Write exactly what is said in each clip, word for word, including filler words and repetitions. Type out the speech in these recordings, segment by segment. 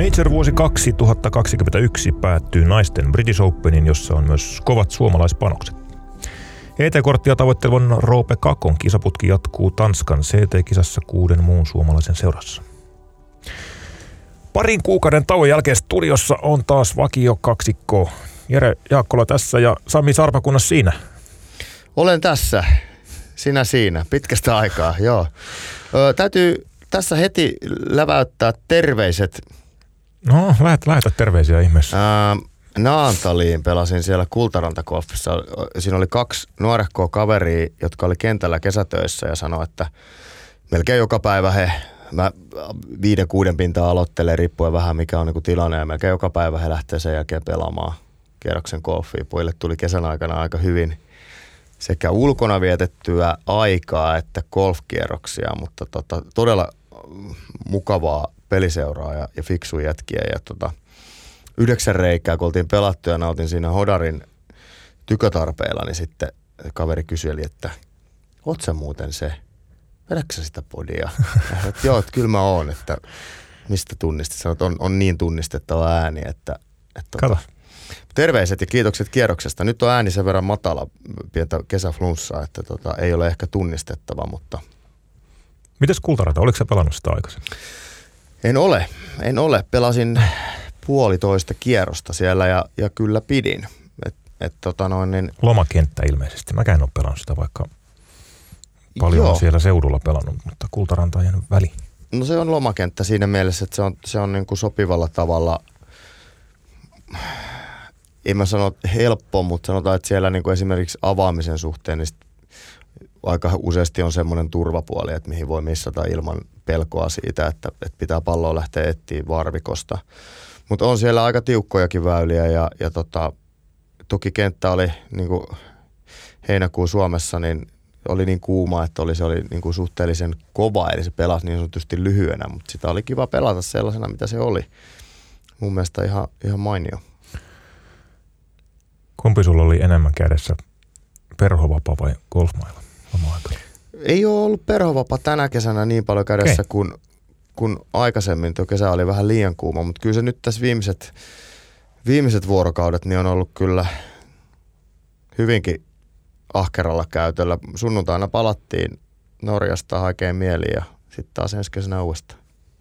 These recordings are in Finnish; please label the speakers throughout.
Speaker 1: Major-vuosi kaksituhattakaksikymmentäyksi päättyy naisten British Openin, jossa on myös kovat suomalaispanokset. E T-korttia tavoittelevan Roope Kakon kisaputki jatkuu Tanskan C T-kisassa kuuden muun suomalaisen seurassa. Parin kuukauden tauon jälkeen studiossa on taas vakio kaksikko. Jere Jaakkola tässä ja Sami Sarpakunnas siinä.
Speaker 2: Olen tässä. Sinä siinä. Pitkästä aikaa, joo. Ö, täytyy tässä heti läväyttää terveiset.
Speaker 1: No, lähet, lähetä terveisiä ihmeessä.
Speaker 2: Ää, Naantaliin pelasin siellä Kultaranta-golfissa. Siinä oli kaksi nuorehkoa kaveria, jotka oli kentällä kesätöissä ja sanoi, että melkein joka päivä he, mä viiden kuuden pintaa aloittelen riippuen vähän mikä on niinku tilanne ja melkein joka päivä he lähtee sen jälkeen pelaamaan kierroksen golfia. Pojille tuli kesän aikana aika hyvin sekä ulkona vietettyä aikaa että golfkierroksia, mutta tota, todella mukavaa peliseuraa ja, ja fiksuja jätkiä. Ja tota, yhdeksän reikää, kun oltiin pelattu ja nautin siinä Hodarin tykötarpeilla, niin sitten kaveri kyseli, että oot sä muuten se, vedätkö sä sitä podia? Ja, että joo, että kyllä mä oon, että mistä tunnistit? Sanoit, on, on niin tunnistettava ääni, että... että
Speaker 1: Kato.
Speaker 2: Terveiset ja kiitokset kierroksesta. Nyt on ääni sen verran matala, pientä kesäflunssaa, että tota, ei ole ehkä tunnistettava, mutta...
Speaker 1: Mites Kultaranta? Oliko sä pelannut sitä aikaisemmin?
Speaker 2: En ole. En ole. Pelasin puolitoista kierrosta siellä ja, ja kyllä pidin. Et, et, tota noin, niin...
Speaker 1: Lomakenttä ilmeisesti. Mäkään en ole pelannut sitä, vaikka paljon on siellä seudulla pelannut, mutta Kultaranta on jäänyt väliin.
Speaker 2: No se on lomakenttä siinä mielessä, että se on, se on niin kuin sopivalla tavalla... En mä sano helppo, mutta sanotaan, että siellä niin kuin esimerkiksi avaamisen suhteen niin aika useasti on semmoinen turvapuoli, että mihin voi missata ilman pelkoa siitä, että, että pitää palloa lähteä etsiä varvikosta. Mutta on siellä aika tiukkojakin väyliä ja, ja tota, toki kenttä oli niin kuin heinäkuun Suomessa, niin oli niin kuuma, että oli, se oli niin kuin suhteellisen kova, eli se pelasi niin sanotusti lyhyenä, mutta sitä oli kiva pelata sellaisena, mitä se oli. Mun mielestä ihan, ihan mainio.
Speaker 1: Kumpi sulla oli enemmän kädessä, perhovapa vai golfmailla loma-aikana?
Speaker 2: Ei ole ollut perhovapa tänä kesänä niin paljon kädessä okay. kuin, kuin aikaisemmin. Tuo kesä oli vähän liian kuuma, mutta kyllä se nyt tässä viimeiset, viimeiset vuorokaudet niin on ollut kyllä hyvinkin ahkeralla käytöllä. Sunnuntaina palattiin Norjasta hakemaan mieliin ja sitten taas ensi kesänä uudestaan.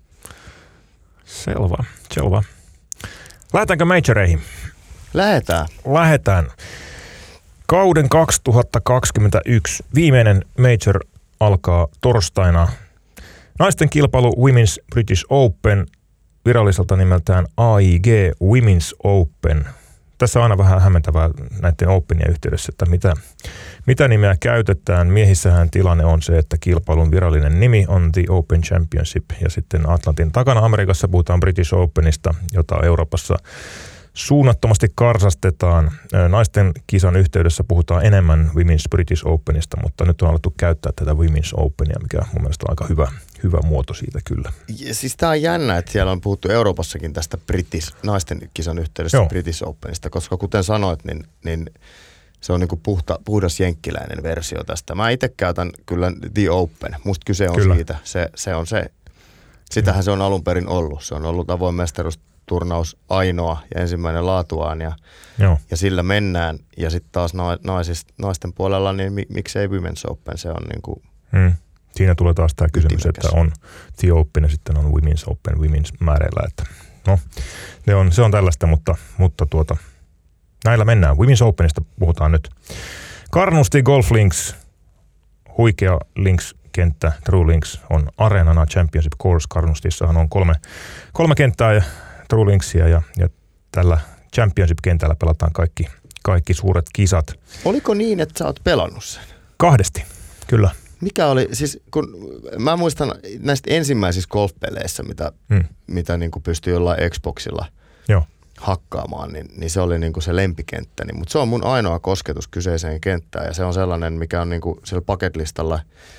Speaker 1: Selvä, selvä. Lähdetäänkö majoreihin?
Speaker 2: Lähetään.
Speaker 1: Lähetään. Kauden kaksituhattakaksikymmentäyksi viimeinen major alkaa torstaina. Naisten kilpailu Women's British Open, viralliselta nimeltään A I G Women's Open. Tässä on aina vähän hämmentävää näiden Openien yhteydessä, että mitä, mitä nimeä käytetään. Miehissähän tilanne on se, että kilpailun virallinen nimi on The Open Championship ja sitten Atlantin takana Amerikassa puhutaan British Openista, jota Euroopassa suunnattomasti karsastetaan. Naisten kisan yhteydessä puhutaan enemmän Women's British Openista, mutta nyt on alettu käyttää tätä Women's Openia, mikä mun mielestä on aika hyvä, hyvä muoto siitä kyllä.
Speaker 2: Ja siis tää on jännä, että siellä on puhuttu Euroopassakin tästä British, naisten kisan yhteydessä Joo. British Openista, koska kuten sanoit, niin, niin se on niinku puhta, puhdas jenkkiläinen versio tästä. Mä itse käytän kyllä The Open. Musta kyse on kyllä. siitä. Se, se on se. Sitähän mm. se on alun perin ollut. Se on ollut avoin mestaruus. Turnaus ainoa ja ensimmäinen laatuaan ja, ja sillä mennään. Ja sitten taas naisis, naisten puolella, niin mi, miksei Women's Open, se on niin kuin
Speaker 1: hmm. Siinä tulee taas tämä kysymys, että on The Open ja sitten on Women's Open, Women's määreillä. Että no, ne on, se on tällaista, mutta, mutta tuota, näillä mennään. Women's Openista puhutaan nyt. Carnoustie Golf Links, huikea Links-kenttä, True Links on areenana Championship Course. Carnoustissahan on kolme, kolme kenttää ja True Linksia ja, ja tällä Championship-kentällä pelataan kaikki, kaikki suuret kisat.
Speaker 2: Oliko niin, että sä oot pelannut sen?
Speaker 1: Kahdesti, kyllä.
Speaker 2: Mikä oli, siis kun mä muistan näistä ensimmäisissä golfpeleissä, mitä, hmm. mitä niin kuin pystyi jollain Xboxilla
Speaker 1: Joo.
Speaker 2: hakkaamaan, niin, niin se oli niin kuin se lempikenttäni. Mutta se on mun ainoa kosketus kyseiseen kenttään ja se on sellainen, mikä on niin kuin siellä paketlistalla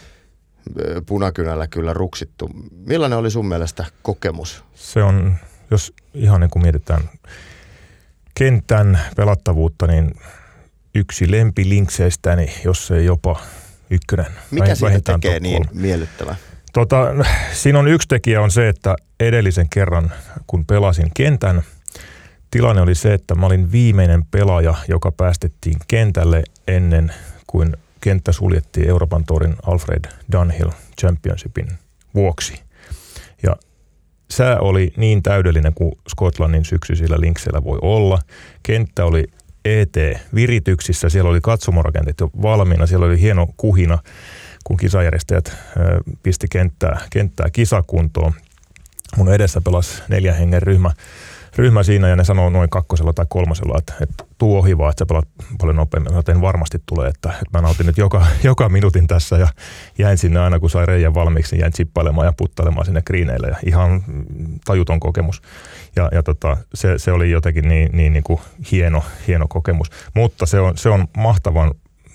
Speaker 2: punakynällä kyllä ruksittu. Millainen oli sun mielestä kokemus?
Speaker 1: Se on... Jos ihan niin kuin mietitään kentän pelattavuutta, niin yksi lempilinkseistä, niin jos ei jopa ykkönen.
Speaker 2: Mikä siitä tekee niin miellyttävä?
Speaker 1: Tota, siinä on yksi tekijä on se, että edellisen kerran, kun pelasin kentän, tilanne oli se, että mä olin viimeinen pelaaja, joka päästettiin kentälle ennen kuin kenttä suljettiin Euroopan tourin Alfred Dunhill Championshipin vuoksi. Ja sää oli niin täydellinen kuin Skotlannin syksyisillä linkseillä voi olla. Kenttä oli E T-virityksissä, siellä oli katsomorakenteet jo valmiina, siellä oli hieno kuhina, kun kisajärjestäjät pisti kenttää, kenttää kisakuntoon. Mun edessä pelasi neljän hengen ryhmä, ryhmä siinä ja ne sanoo noin kakkosella tai kolmosella, että, että tuu ohi vaan, että sä pelaat paljon nopeammin. Joten varmasti tulee, että, että mä nautin nyt joka, joka minuutin tässä ja jäin sinne aina kun sai reijän valmiiksi, niin jäin chippailemaan ja puttailemaan sinne greeneille ja ihan tajuton kokemus. Ja, ja tota, se, se oli jotenkin niin, niin, niin kuin hieno, hieno kokemus, mutta se on, se on mahtavan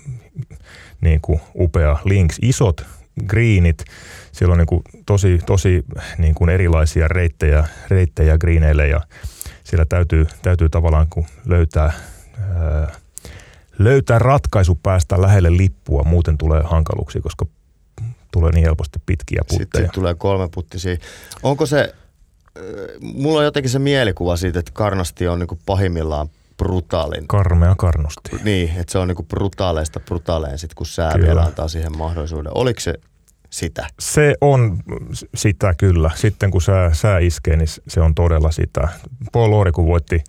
Speaker 1: niin kuin upea links, isot greenit, siellä on niin kuin tosi, tosi niin kuin erilaisia reittejä, reittejä greeneille ja siellä täytyy, täytyy tavallaan kun löytää, ää, löytää ratkaisu päästä lähelle lippua, muuten tulee hankaluuksia, koska tulee niin helposti pitkiä putteja.
Speaker 2: Sitten tulee kolme puttisia. Onko se, mulla on jotenkin se mielikuva siitä, että Karnosti on niin kuin pahimmillaan brutaalin.
Speaker 1: Karmea karnosti.
Speaker 2: Niin, että se on niinku brutaaleista brutaaleen sit, kun sää kyllä vielä antaa siihen mahdollisuuden. Oliko se sitä?
Speaker 1: Se on sitä kyllä. Sitten kun sää, sää iskee, niin se on todella sitä. Paul Lawrie, kun voitti,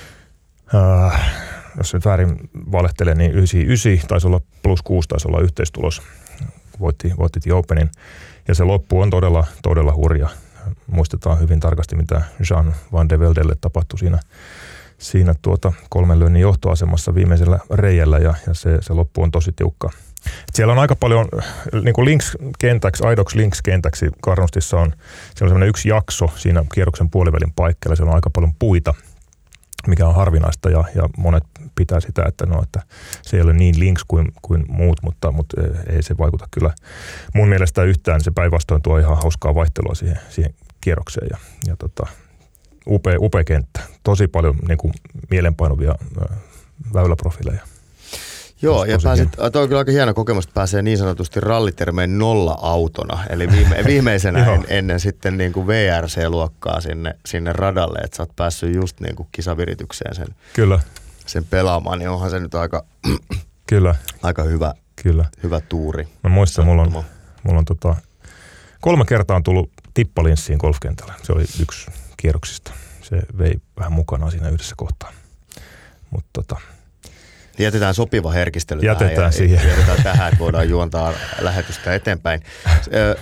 Speaker 1: äh, jos nyt väärin valehtelen, niin yhdeksänkymmentäyhdeksän, taisi olla plus kuusi, taisi olla yhteistulos. Voitti, voitti The Openin. Ja se loppu on todella, todella hurja. Muistetaan hyvin tarkasti, mitä Jean van de Veldelle tapahtui siinä. Siinä tuota kolmen lyönnin johtoasemassa viimeisellä reijällä ja, ja se, se loppu on tosi tiukka. Et siellä on aika paljon, niin kuin Links-kentäksi, aidoksi Links-kentäksi Karnostissa on, siellä on semmoinen yksi jakso siinä kierroksen puolivälin paikkeilla, siellä on aika paljon puita, mikä on harvinaista ja, ja monet pitää sitä, että, no, että se ei ole niin Links kuin, kuin muut, mutta, mutta ei se vaikuta kyllä mun mielestä yhtään, se päinvastoin tuo ihan hauskaa vaihtelua siihen, siihen kierrokseen ja, ja tota, Upea, upea kenttä. Tosi paljon niin kuin mielenpainuvia äh, väyläprofiileja.
Speaker 2: Joo, tosi, ja pääsit, toi on kyllä aika hieno kokemus, että pääsee niin sanotusti rallitermeen nolla-autona. Eli viime, viimeisenä en, ennen sitten niin kuin V R C-luokkaa sinne, sinne radalle, että sä oot päässyt just niin kuin kisaviritykseen sen,
Speaker 1: kyllä.
Speaker 2: sen pelaamaan, niin onhan se nyt aika,
Speaker 1: kyllä.
Speaker 2: aika hyvä,
Speaker 1: kyllä.
Speaker 2: hyvä tuuri.
Speaker 1: Mä muistan, mulla on, mulla on tota, kolme kertaa on tullut tippalinssiin golfkentällä. Se oli yksi kierroksista. Se vei vähän mukanaan siinä yhdessä kohtaa. Mutta tota,
Speaker 2: jätetään sopiva herkistely
Speaker 1: jätetään
Speaker 2: tähän.
Speaker 1: Siihen.
Speaker 2: Ja jätetään tähän, että voidaan juontaa lähetystä eteenpäin. Ö,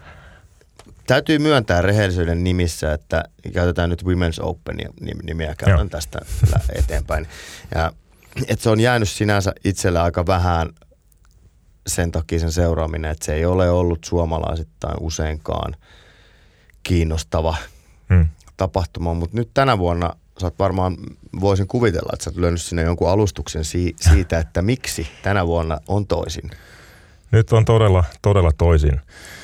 Speaker 2: täytyy myöntää rehellisyyden nimissä, että käytetään nyt Women's Openia nimiä, käytän Joo. tästä eteenpäin. Ja, että se on jäänyt sinänsä itselle aika vähän sen takia sen seuraaminen, että se ei ole ollut suomalaisittain useinkaan kiinnostava hmm. tapahtuma, mutta nyt tänä vuonna sä oot varmaan, voisin kuvitella, että sä oot löynyt sinne jonkun alustuksen si- siitä, että miksi tänä vuonna on toisin.
Speaker 1: Nyt on todella, todella toisin.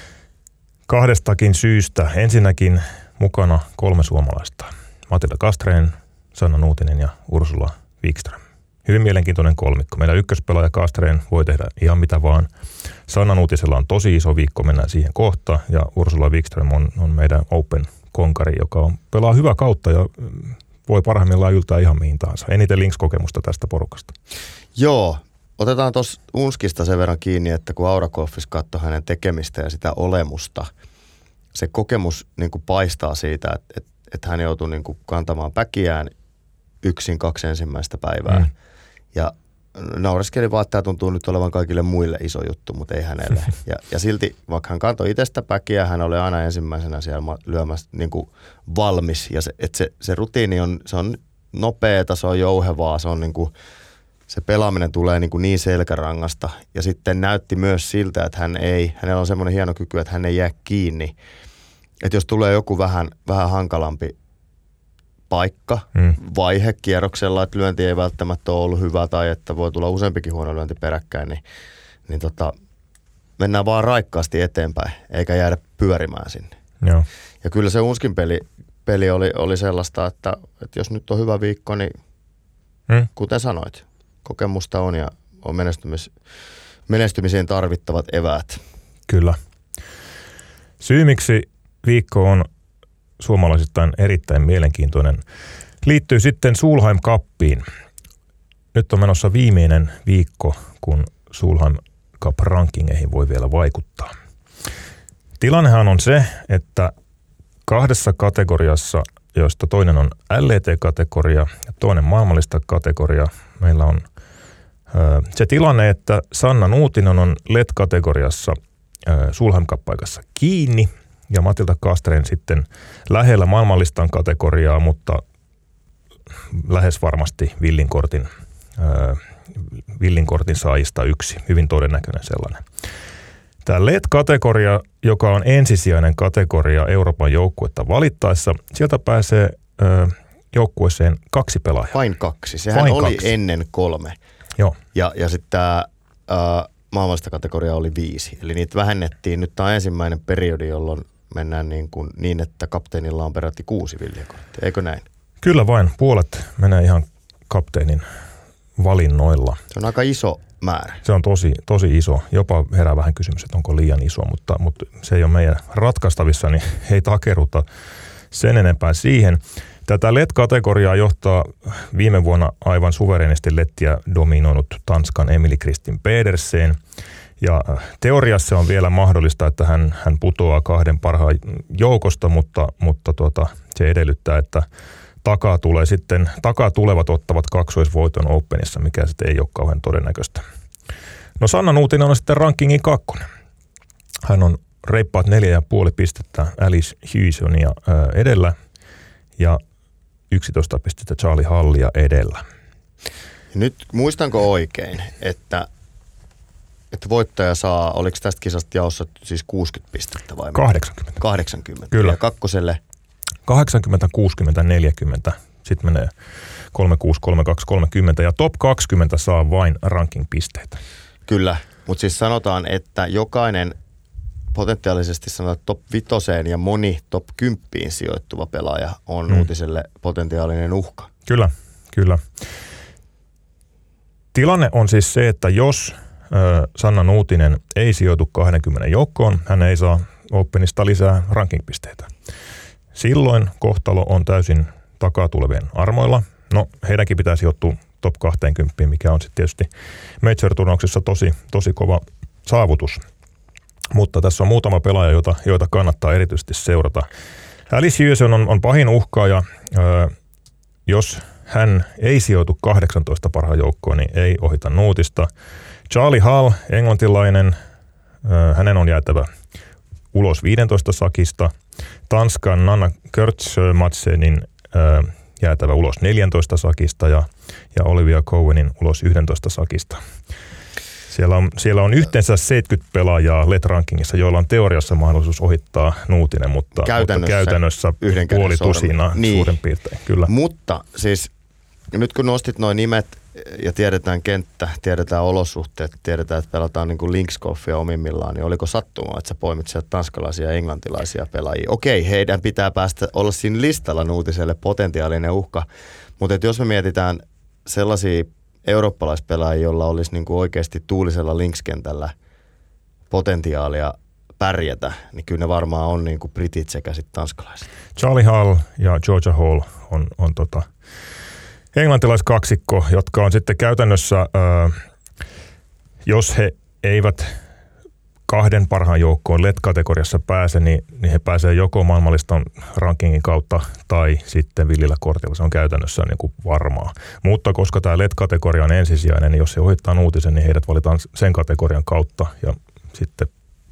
Speaker 1: Kahdestakin syystä. Ensinnäkin mukana kolme suomalaista. Matilda Castrén, Sanna Nuutinen ja Ursula Wikström. Hyvin mielenkiintoinen kolmikko. Meillä ykköspelaaja Castrén voi tehdä ihan mitä vaan. Sanna Nuutisella on tosi iso viikko, mennään siihen kohta. Ja Ursula Wikström on, on meidän Open-konkari, joka on, pelaa hyvää kautta ja voi parhaimmillaan yltää ihan mihin tahansa. Eniten Links-kokemusta tästä porukasta.
Speaker 2: Joo. Otetaan tuossa Unskista sen verran kiinni, että kun Aurakolfissa katsoi hänen tekemistä ja sitä olemusta, se kokemus niin kuin paistaa siitä, että, että, että hän joutui niin kuin kantamaan päkiään yksin kaksi ensimmäistä päivää. Mm. Ja naureskeli vaan, että tämä tuntuu nyt olevan kaikille muille iso juttu, mutta ei hänelle. Ja, ja silti, vaikka hän kantoi itsestä päkiä, hän oli aina ensimmäisenä siellä lyömässä niin kuin valmis. Ja se, että se, se rutiini on, se on nopeata, se on jouhevaa, se on niin kuin, se pelaaminen tulee niin, kuin niin selkärangasta. Ja sitten näytti myös siltä, että hän ei, hänellä on semmoinen hieno kyky, että hän ei jää kiinni. Että jos tulee joku vähän, vähän hankalampi paikka, hmm. vaihe kierroksella, että lyönti ei välttämättä ole ollut hyvä tai että voi tulla useampikin huono lyönti peräkkäin, niin, niin tota, mennään vaan raikkaasti eteenpäin, eikä jäädä pyörimään sinne.
Speaker 1: Joo.
Speaker 2: Ja kyllä se Unskin peli, peli oli, oli sellaista, että, että jos nyt on hyvä viikko, niin hmm. kuten sanoit, kokemusta on ja on menestymis, menestymiseen tarvittavat eväät.
Speaker 1: Kyllä. Syy, miksi viikko on suomalaisittain erittäin mielenkiintoinen, liittyy sitten Solheim Cupiin. Nyt on menossa viimeinen viikko, kun Solheim Cup-rankingeihin voi vielä vaikuttaa. Tilannehan on se, että kahdessa kategoriassa, joista toinen on L E T-kategoria ja toinen maailmallista kategoria, meillä on ö, se tilanne, että Sanna Nuutinen on L E T-kategoriassa ö, Solheim Cup-paikassa kiinni ja Matilda Castrén sitten lähellä maailmallistan kategoriaa, mutta lähes varmasti villinkortin, ö, villinkortin saajista yksi, hyvin todennäköinen sellainen. Tämä L E T-kategoria, joka on ensisijainen kategoria Euroopan joukkuetta valittaessa, sieltä pääsee ö, joukkueeseen kaksi pelaajaa.
Speaker 2: Vain kaksi. Sehän
Speaker 1: Vain
Speaker 2: oli
Speaker 1: kaksi.
Speaker 2: ennen kolme.
Speaker 1: Joo.
Speaker 2: Ja, ja sitten tämä maailmallista kategoriaa oli viisi. Eli niitä vähennettiin. Nyt tämä on ensimmäinen periodi, jolloin mennään niin, kuin, niin että kapteenilla on peräti kuusi viljakorttia. Eikö näin?
Speaker 1: Kyllä vain. Puolet menee ihan kapteenin valinnoilla.
Speaker 2: Se on aika iso määrä.
Speaker 1: Se on tosi, tosi iso. Jopa herää vähän kysymys, että onko liian iso, mutta, mutta se ei ole meidän ratkaistavissa, niin ei takeruta sen enempää siihen. Tätä L E T-kategoriaa johtaa viime vuonna aivan suverenisti lettiä dominoinut Tanskan Emily Kristin Pedersen. Ja teoriassa on vielä mahdollista, että hän, hän putoaa kahden parhaan joukosta, mutta, mutta tuota, se edellyttää, että takaa, tulee sitten, takaa tulevat ottavat kaksoisvoiton Openissa, mikä sitten ei ole kauhean todennäköistä. No Sanna Nuutinen on sitten rankingin kakkonen. Hän on reippaat neljä ja puoli pistettä Alice Hewsonia edellä ja yksitoista pistettä Charlie Hallia edellä.
Speaker 2: Nyt muistanko oikein, että, että voittaja saa, oliko tästä kisasta jaossa siis kuusikymmentä pistettä vai?
Speaker 1: kahdeksankymmentä.
Speaker 2: kahdeksankymmentä.
Speaker 1: Kyllä.
Speaker 2: Ja kakkoselle?
Speaker 1: kahdeksankymmentä, kuusikymmentä, neljäkymmentä. Sitten menee kolmekymmentäkuusi, kolmekymmentäkaksi, kolmekymmentä ja top kaksikymmentä saa vain ranking-pisteitä.
Speaker 2: Kyllä, mutta siis sanotaan, että jokainen potentiaalisesti sanotaan top vitoseen ja moni top kymppiin sijoittuva pelaaja on mm. Nuutiselle potentiaalinen uhka.
Speaker 1: Kyllä, kyllä. Tilanne on siis se, että jos ö, Sanna Nuutinen ei sijoitu kaksikymmentä joukkoon, hän ei saa Openista lisää ranking-pisteitä. Silloin kohtalo on täysin takaa tulevien armoilla. No, heidänkin pitää sijoittua top kaksikymmentä, mikä on sitten tietysti Major-turnauksessa tosi, tosi kova saavutus. Mutta tässä on muutama pelaaja, joita, joita kannattaa erityisesti seurata. Alice Hewson on, on pahin uhkaaja. Öö, jos hän ei sijoitu kahdeksantoista parhaan joukkoon, niin ei ohita Nuutista. Charlie Hall, englantilainen, öö, hänen on jäätävä ulos viisitoista sakista. Tanskan Nanna Kürtsmadsenin öö, jäätävä ulos neljätoista sakista ja, ja Olivia Cowenin ulos yksitoista sakista. Siellä on, siellä on yhteensä seitsemänkymmentä pelaajaa L E T-rankingissa, joilla on teoriassa mahdollisuus ohittaa Nuutinen, mutta käytännössä, mutta käytännössä puoli tusinaa niin. Suurin piirtein. Kyllä.
Speaker 2: Mutta siis nyt kun nostit nuo nimet ja tiedetään kenttä, tiedetään olosuhteet, tiedetään, että pelataan niin kuin linksgolfia omimmillaan, niin oliko sattumaa, että sä poimit sieltä tanskalaisia ja englantilaisia pelaajia? Okei, heidän pitää päästä olla siinä listalla Nuutiselle potentiaalinen uhka, mutta jos me mietitään sellaisia eurooppalaispelaajia, jolla olisi niin kuin oikeasti tuulisella linkskentällä potentiaalia pärjätä, niin kyllä ne varmaan on niin kuin britit sekä sitten tanskalaiset.
Speaker 1: Charlie Hall ja Georgia Hall on, on tota englantilaiskaksikko, jotka on sitten käytännössä, ää, jos he eivät kahden parhaan joukkoon L E T-kategoriassa pääse, niin, niin he pääsevät joko maailmallistan rankingin kautta tai sitten villillä kortilla. Se on käytännössä niin kuin varmaa. Mutta koska tämä L E T-kategoria on ensisijainen, niin jos he ohittaa Nuutisen, niin heidät valitaan sen kategorian kautta ja sitten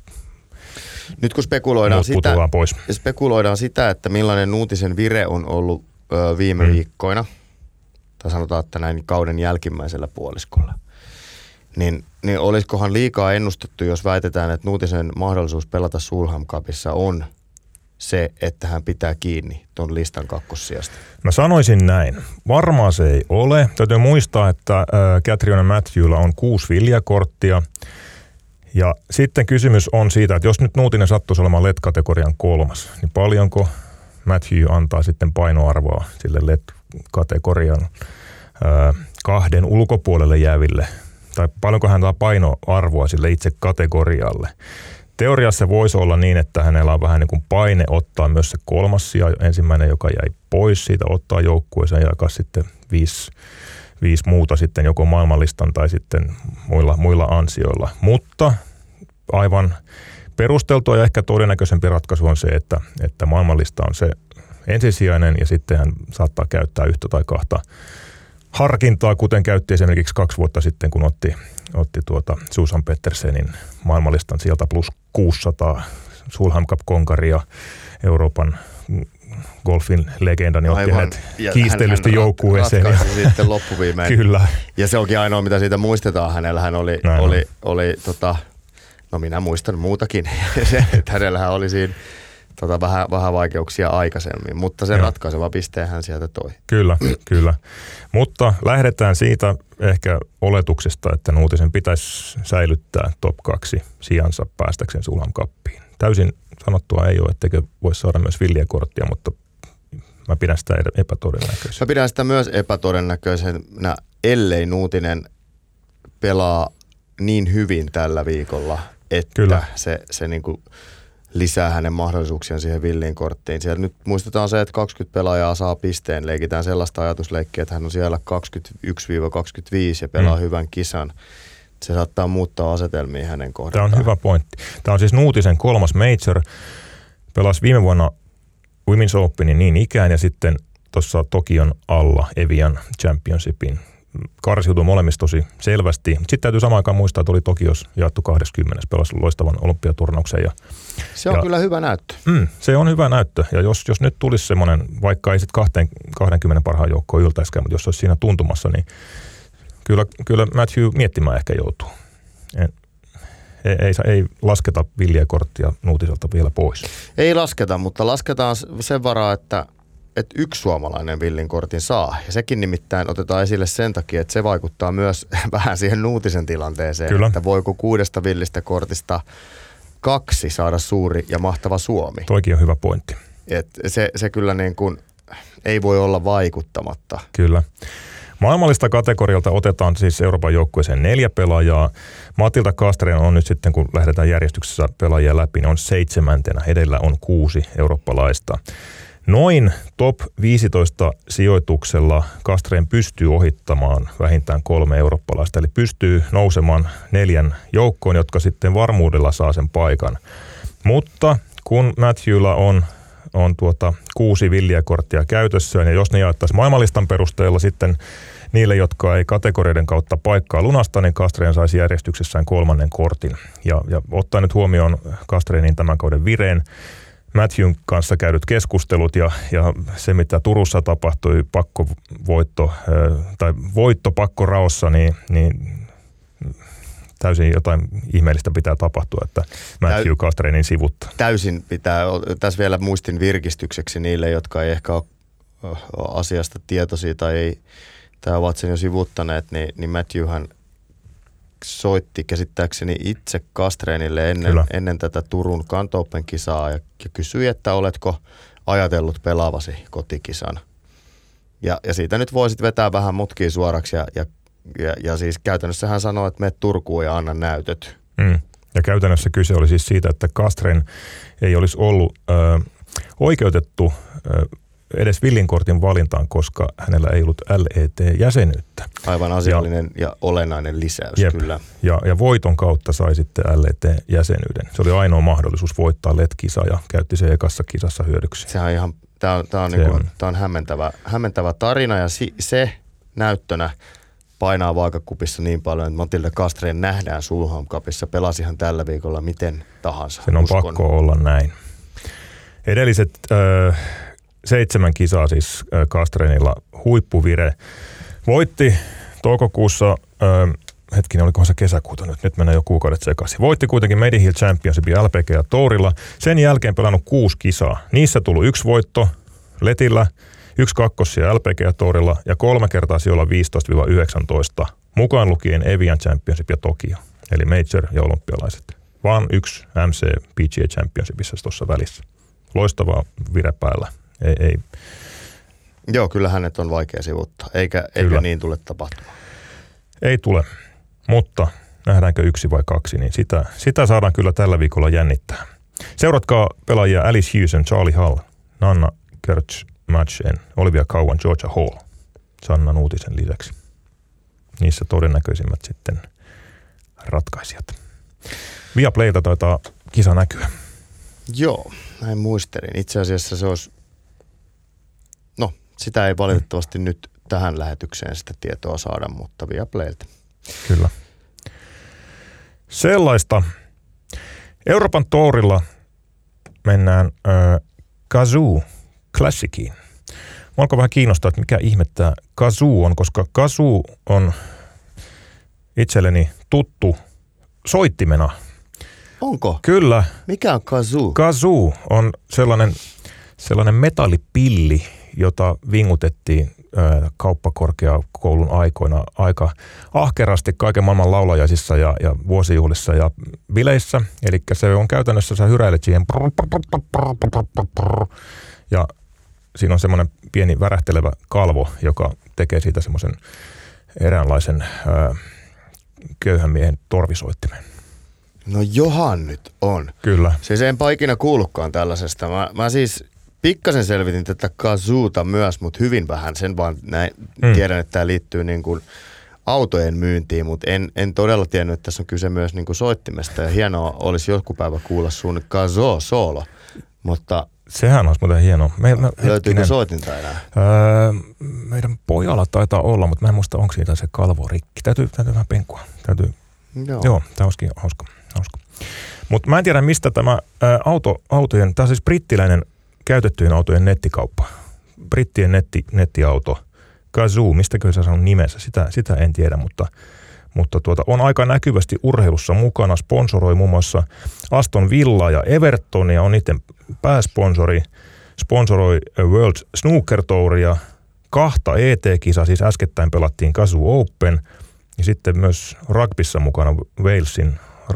Speaker 2: nyt kun spekuloidaan sitä, pois. spekuloidaan sitä, että millainen Nuutisen vire on ollut ö, viime hmm. viikkoina, tai sanotaan, että näin kauden jälkimmäisellä puoliskolla, niin, niin olisikohan liikaa ennustettu, jos väitetään, että Nuutisen mahdollisuus pelata Solheim Cupissa on se, että hän pitää kiinni tuon listan kakkossijasta?
Speaker 1: Mä sanoisin näin. Varmaan se ei ole. Täytyy muistaa, että äh, Catriona Matthewlla on kuusi viljakorttia. Ja sitten kysymys on siitä, että jos nyt Nuutinen sattuisi olemaan L E T-kategorian kolmas, niin paljonko Matthew antaa sitten painoarvoa sille L E T-kategorian äh, kahden ulkopuolelle jääville, tai paljonko hän antaa painoarvoa sille itse kategorialle. teoriassa voisi olla niin, että hänellä on vähän niin kuin paine ottaa myös se kolmas sija, ensimmäinen, joka jäi pois siitä, ottaa joukkueeseen ja jakaa sitten viisi, viisi muuta sitten joko maailmanlistan tai sitten muilla, muilla ansioilla. Mutta aivan perusteltua ja ehkä todennäköisempi ratkaisu on se, että, että maailmanlista on se ensisijainen ja sitten hän saattaa käyttää yhtä tai kahta harkintaa, kuten käytti esimerkiksi kaksi vuotta sitten, kun otti, otti tuota Susan Pettersenin maailmanlistan sieltä plus kuusisataa Sulham Cup-konkari ja Euroopan golfin legenda, niin otti hänet kiistelysti joukkueeseen.
Speaker 2: Hän ratkaisi sitten loppuviimein.
Speaker 1: Kyllä.
Speaker 2: Ja se onkin ainoa, mitä siitä muistetaan. Hänellähän oli, oli, oli tota, no minä muistan muutakin, se, että hänellähän oli siinä tota, vähän, vähän vaikeuksia aikaisemmin, mutta se ratkaiseva pisteen hän sieltä toi.
Speaker 1: Kyllä, kyllä. Mutta lähdetään siitä ehkä oletuksesta, että Nuutisen pitäisi säilyttää top kaksi sijansa päästäkseen Sulham Cupiin. Täysin sanottua ei ole, etteikö voisi saada myös villiä korttia, mutta mä pidän sitä epätodennäköisenä.
Speaker 2: Mä pidän sitä myös epätodennäköisenä, ellei Nuutinen pelaa niin hyvin tällä viikolla, että Kyllä. se, se niinku lisää hänen mahdollisuuksiaan siihen villiin korttiin. Siellä nyt muistetaan se, että kaksikymmentä pelaajaa saa pisteen. Leikitään sellaista ajatusleikkiä, että hän on siellä kaksikymmentäyksi kaksikymmentäviisi ja pelaa mm. hyvän kisan. Se saattaa muuttaa asetelmia hänen kohdaltaan.
Speaker 1: Tämä on hyvä pointti. Tämä on siis Nuutisen kolmas major. Pelasi viime vuonna Women's Openin niin ikään ja sitten tuossa Tokion alla Evian Championshipin karsiutui molemmista tosi selvästi. Sitten täytyy samaan aikaan muistaa, että oli Tokios jaettu kaksikymmentä. Pelasi loistavan olympiaturnauksen. Ja,
Speaker 2: se on ja, kyllä hyvä näyttö.
Speaker 1: Mm, se on hyvä näyttö. Ja jos, jos nyt tulisi semmoinen, vaikka ei sitten kaksikymmentä parhaan joukkoon yltäiskään, mutta jos olisi siinä tuntumassa, niin kyllä, kyllä Matthew miettimään ehkä joutuu. En, ei, ei, ei lasketa villiä korttia Nuutiselta vielä pois.
Speaker 2: Ei lasketa, mutta lasketaan sen varaa, että että yksi suomalainen villin kortin saa. Ja sekin nimittäin otetaan esille sen takia, että se vaikuttaa myös vähän siihen Nuutisen tilanteeseen, Kyllä. että voiko kuudesta villistä kortista kaksi saada suuri ja mahtava Suomi.
Speaker 1: Toikin on hyvä pointti.
Speaker 2: Et se, se kyllä niin kuin ei voi olla vaikuttamatta.
Speaker 1: Kyllä. Maailmallista kategorialta otetaan siis Euroopan joukkueeseen neljä pelaajaa. Matilda Castrén on nyt sitten, kun lähdetään järjestyksessä pelaajia läpi, niin on seitsemäntenä. Edellä on kuusi eurooppalaista. Noin top viisitoista sijoituksella Castrén pystyy ohittamaan vähintään kolme eurooppalaista, eli pystyy nousemaan neljän joukkoon, jotka sitten varmuudella saa sen paikan. Mutta kun Matthewlla on, on tuota kuusi villiä korttia käytössään, ja jos ne jaettaisiin maailmanlistan perusteella sitten niille, jotka ei kategorioiden kautta paikkaa lunasta, niin Castrén saisi järjestyksessään kolmannen kortin. Ja, ja ottaa nyt huomioon Castrénin tämän kauden vireen, Matthewn kanssa käydyt keskustelut ja, ja se, mitä Turussa tapahtui pakkovoitto tai voitto pakkoraossa, niin, niin täysin jotain ihmeellistä pitää tapahtua, että Matthew Castrénin sivuttaa.
Speaker 2: Täysin pitää. Tässä vielä muistin virkistykseksi niille, jotka ei ehkä ole asiasta tietoisia tai, ei, tai ovat sen jo sivuttaneet, niin, niin Matthewhan soitti käsittääkseni itse Castrénille ennen, ennen tätä Turun Kanto Open-kisaa ja, ja kysyi, että oletko ajatellut pelaavasi kotikisan. Ja, ja siitä nyt voisit vetää vähän mutkia suoraksi ja, ja, ja, ja siis käytännössä hän sanoi, että mene Turkuun ja anna näytöt.
Speaker 1: Mm. Ja käytännössä kyse oli siis siitä, että Castrén ei olisi ollut ö, oikeutettu ö, edes villinkortin valintaan, koska hänellä ei ollut L E T-jäsenyyttä.
Speaker 2: Aivan asiallinen ja, ja olennainen lisäys,
Speaker 1: jep,
Speaker 2: kyllä.
Speaker 1: Ja, ja voiton kautta sai sitten L E T-jäsenyyden. Se oli ainoa mahdollisuus voittaa L E T-kisa ja käytti se ekassa kisassa hyödyksi.
Speaker 2: Sehän on ihan, tämä on, tää on, niinku, on. Tää on hämmentävä, hämmentävä tarina ja si, se näyttönä painaa vaakakupissa niin paljon, että Matilda Castrén nähdään Sulham Cupissa. Pelasihan tällä viikolla miten tahansa.
Speaker 1: Sen on uskon. Pakko olla näin. Edelliset Äh, Seitsemän kisaa siis Castrénilla huippuvire. Voitti toukokuussa, äh, hetkinen, olikohan se kesäkuuta nyt, nyt mennään jo kuukaudet sekaisin. Voitti kuitenkin Medihill Championshipin L P G ja Tourilla. Sen jälkeen pelannut kuusi kisaa. Niissä tullut yksi voitto Letillä, yksi kakkossia L P G ja Tourilla ja kolme kertaa sijoilla viisitoista yhdeksäntoista. Mukaan lukien Evian Championship ja Tokio, eli Major ja olympialaiset. Vaan yksi M C P G A Championshipissa tuossa välissä. Loistavaa vire päällä. Ei, ei.
Speaker 2: Joo, kyllä hänet on vaikea sivuttaa, eikä, eikä niin tule tapahtumaan.
Speaker 1: Ei tule, mutta nähdäänkö yksi vai kaksi, niin sitä, sitä saadaan kyllä tällä viikolla jännittää. Seuratkaa pelaajia Alice Hewson, Charlie Hull, Nanna Kirchmatchen, Olivia Cowan, Georgia Hall, Sanna Nuutisen lisäksi. Niissä todennäköisimmät sitten ratkaisijat. Viaplaylta taitaa kisa näkyä.
Speaker 2: Joo, näin muistelin. Itse asiassa se olisi, no sitä ei valitettavasti hmm. nyt tähän lähetykseen sitä tietoa saada, mutta Viaplaylta.
Speaker 1: Kyllä. Sellaista. Euroopan tourilla mennään äh, Kazoo Classiciin. Mä alkoi vähän kiinnostaa, että mikä ihmettää Kazoo on, koska Kazoo on itselleni tuttu soittimena.
Speaker 2: Onko?
Speaker 1: Kyllä.
Speaker 2: Mikä on kazoo?
Speaker 1: Kazoo on sellainen, sellainen metallipilli, jota vingutettiin ö, kauppakorkeakoulun aikoina aika ahkerasti kaiken maailman laulajaisissa ja, ja vuosijuhlissa ja bileissä. Eli se on käytännössä, sä hyräilet siihen ja siinä on semmoinen pieni värähtelevä kalvo, joka tekee siitä semmoisen eräänlaisen ö, köyhän miehen torvisoittimen.
Speaker 2: No johan nyt on.
Speaker 1: Kyllä.
Speaker 2: Siis enpä ikinä kuullutkaan tällaisesta. Mä, mä siis pikkasen selvitin tätä kazoota myös, mutta hyvin vähän. Sen vaan näin, mm. tiedän, että tämä liittyy niin kuin autojen myyntiin, mutta en, en todella tiennyt, että tässä on kyse myös niin kuin soittimesta. Ja hienoa olisi joku päivä kuulla sun kazoo-soolo, mutta
Speaker 1: sehän olisi muuten hienoa. Me, me,
Speaker 2: löytyykö soitinta enää?
Speaker 1: Öö, meidän pojalla taitaa olla, mutta mä en muista, onko siitä se kalvo rikki. Täytyy, täytyy vähän penkkua. Täytyy.
Speaker 2: Joo.
Speaker 1: Joo, tämä olisikin hauska. hauska. Mutta mä en tiedä, mistä tämä ää, auto, autojen, tämä on siis brittiläinen käytettyjen autojen nettikauppa. Brittien netti, nettiauto. Kazoo, mistäkö se on nimensä, sitä, sitä en tiedä, mutta, mutta tuota, on aika näkyvästi urheilussa mukana. Sponsoroi muun muassa Aston Villaa ja Evertonia, on niiden pääsponsori. Sponsoroi World Snooker Touria, kahta E T-kisaa, siis äskettäin pelattiin Kazoo Open. Ja sitten myös rugbyssa mukana Walesin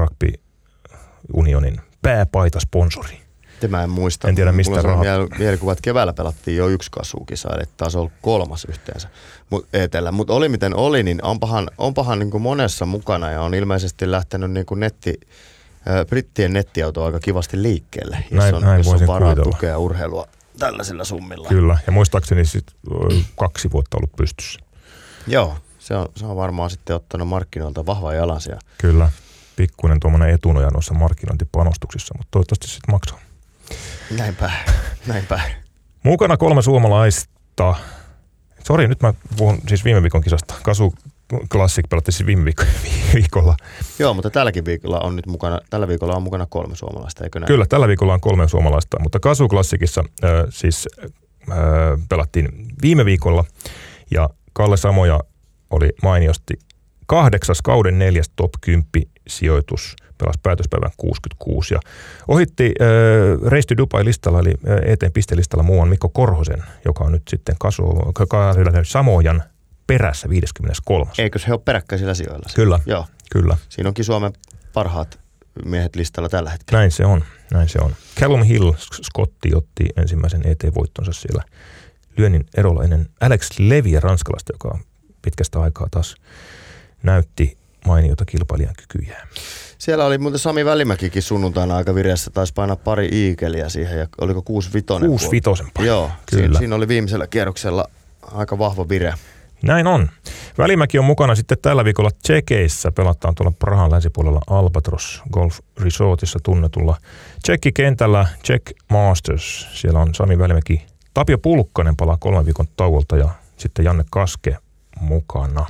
Speaker 1: rugby-unionin pääpaitasponsori.
Speaker 2: Mä en muista.
Speaker 1: En tiedä mistä
Speaker 2: rahat.
Speaker 1: Mulla
Speaker 2: on mielikuva, että keväällä pelattiin jo yksi Kazoo-kisa, eli taas on kolmas yhteensä Mut etellä. Mutta oli miten oli, niin onpahan, onpahan niin kuin monessa mukana ja on ilmeisesti lähtenyt niin kuin netti, äh, brittien nettiauto aika kivasti liikkeelle, jos
Speaker 1: näin,
Speaker 2: on,
Speaker 1: näin
Speaker 2: jos on varaa
Speaker 1: kuvitella.
Speaker 2: tukea urheilua tällaisilla summilla.
Speaker 1: Kyllä, ja muistaakseni sit kaksi vuotta ollut pystyssä.
Speaker 2: Joo. Se on, se on varmaan sitten ottanut markkinoilta vahvaa jalansia.
Speaker 1: Kyllä, pikkuinen tuommoinen etunoja noissa markkinointipanostuksissa, mutta toivottavasti sitten maksaa.
Speaker 2: Näinpä, näinpä.
Speaker 1: Mukana kolme suomalaista. Sori, nyt mä puhun siis viime viikon kisasta. Kazoo Classic pelattiin siis viime viikko, viikolla.
Speaker 2: Joo, mutta tälläkin viikolla on nyt mukana, tällä viikolla on mukana kolme suomalaista, eikö näin?
Speaker 1: Kyllä, tällä viikolla on kolme suomalaista, mutta Kazoo Classicissa äh, siis äh, pelattiin viime viikolla ja Kalle Samoja oli mainiosti kahdeksas kauden neljäs top kymmenen sijoitus, pelasi päätöspäivän kuusikymmentäkuusi ja ohitti äh, Race to Dubai-listalla eli äh, E T-pistelistalla muuan Mikko Korhosen, joka on nyt sitten Kazoo, Samojan perässä viideskymmeneskolmas.
Speaker 2: Eikös he ole peräkkäisillä sijoilla?
Speaker 1: Kyllä,
Speaker 2: joo.
Speaker 1: Kyllä.
Speaker 2: Siinä onkin Suomen parhaat miehet listalla tällä hetkellä.
Speaker 1: Näin se on, näin se on. Callum Hill, Scotti, otti ensimmäisen E T-voittonsa siellä lyönnin erolla ennen Alex Leviä ranskalaista, joka pitkästä aikaa taas näytti mainiota kilpailijan kykyjään.
Speaker 2: Siellä oli muuten Sami Välimäkikin sunnuntaina aika vireessä, taisi painaa pari iikeliä siihen ja oliko kuusi vitonen?
Speaker 1: Kuusi vitosen paino.
Speaker 2: Joo,
Speaker 1: kyllä.
Speaker 2: Siinä, siinä oli viimeisellä kierroksella aika vahva vire.
Speaker 1: Näin on. Välimäki on mukana sitten tällä viikolla Tsekeissä. Pelataan tuolla Prahan länsipuolella Albatros Golf Resortissa tunnetulla Tsekki-kentällä Czech Masters. Siellä on Sami Välimäki. Tapio Pulkkanen palaa kolmen viikon tauolta ja sitten Janne Kaske mukana.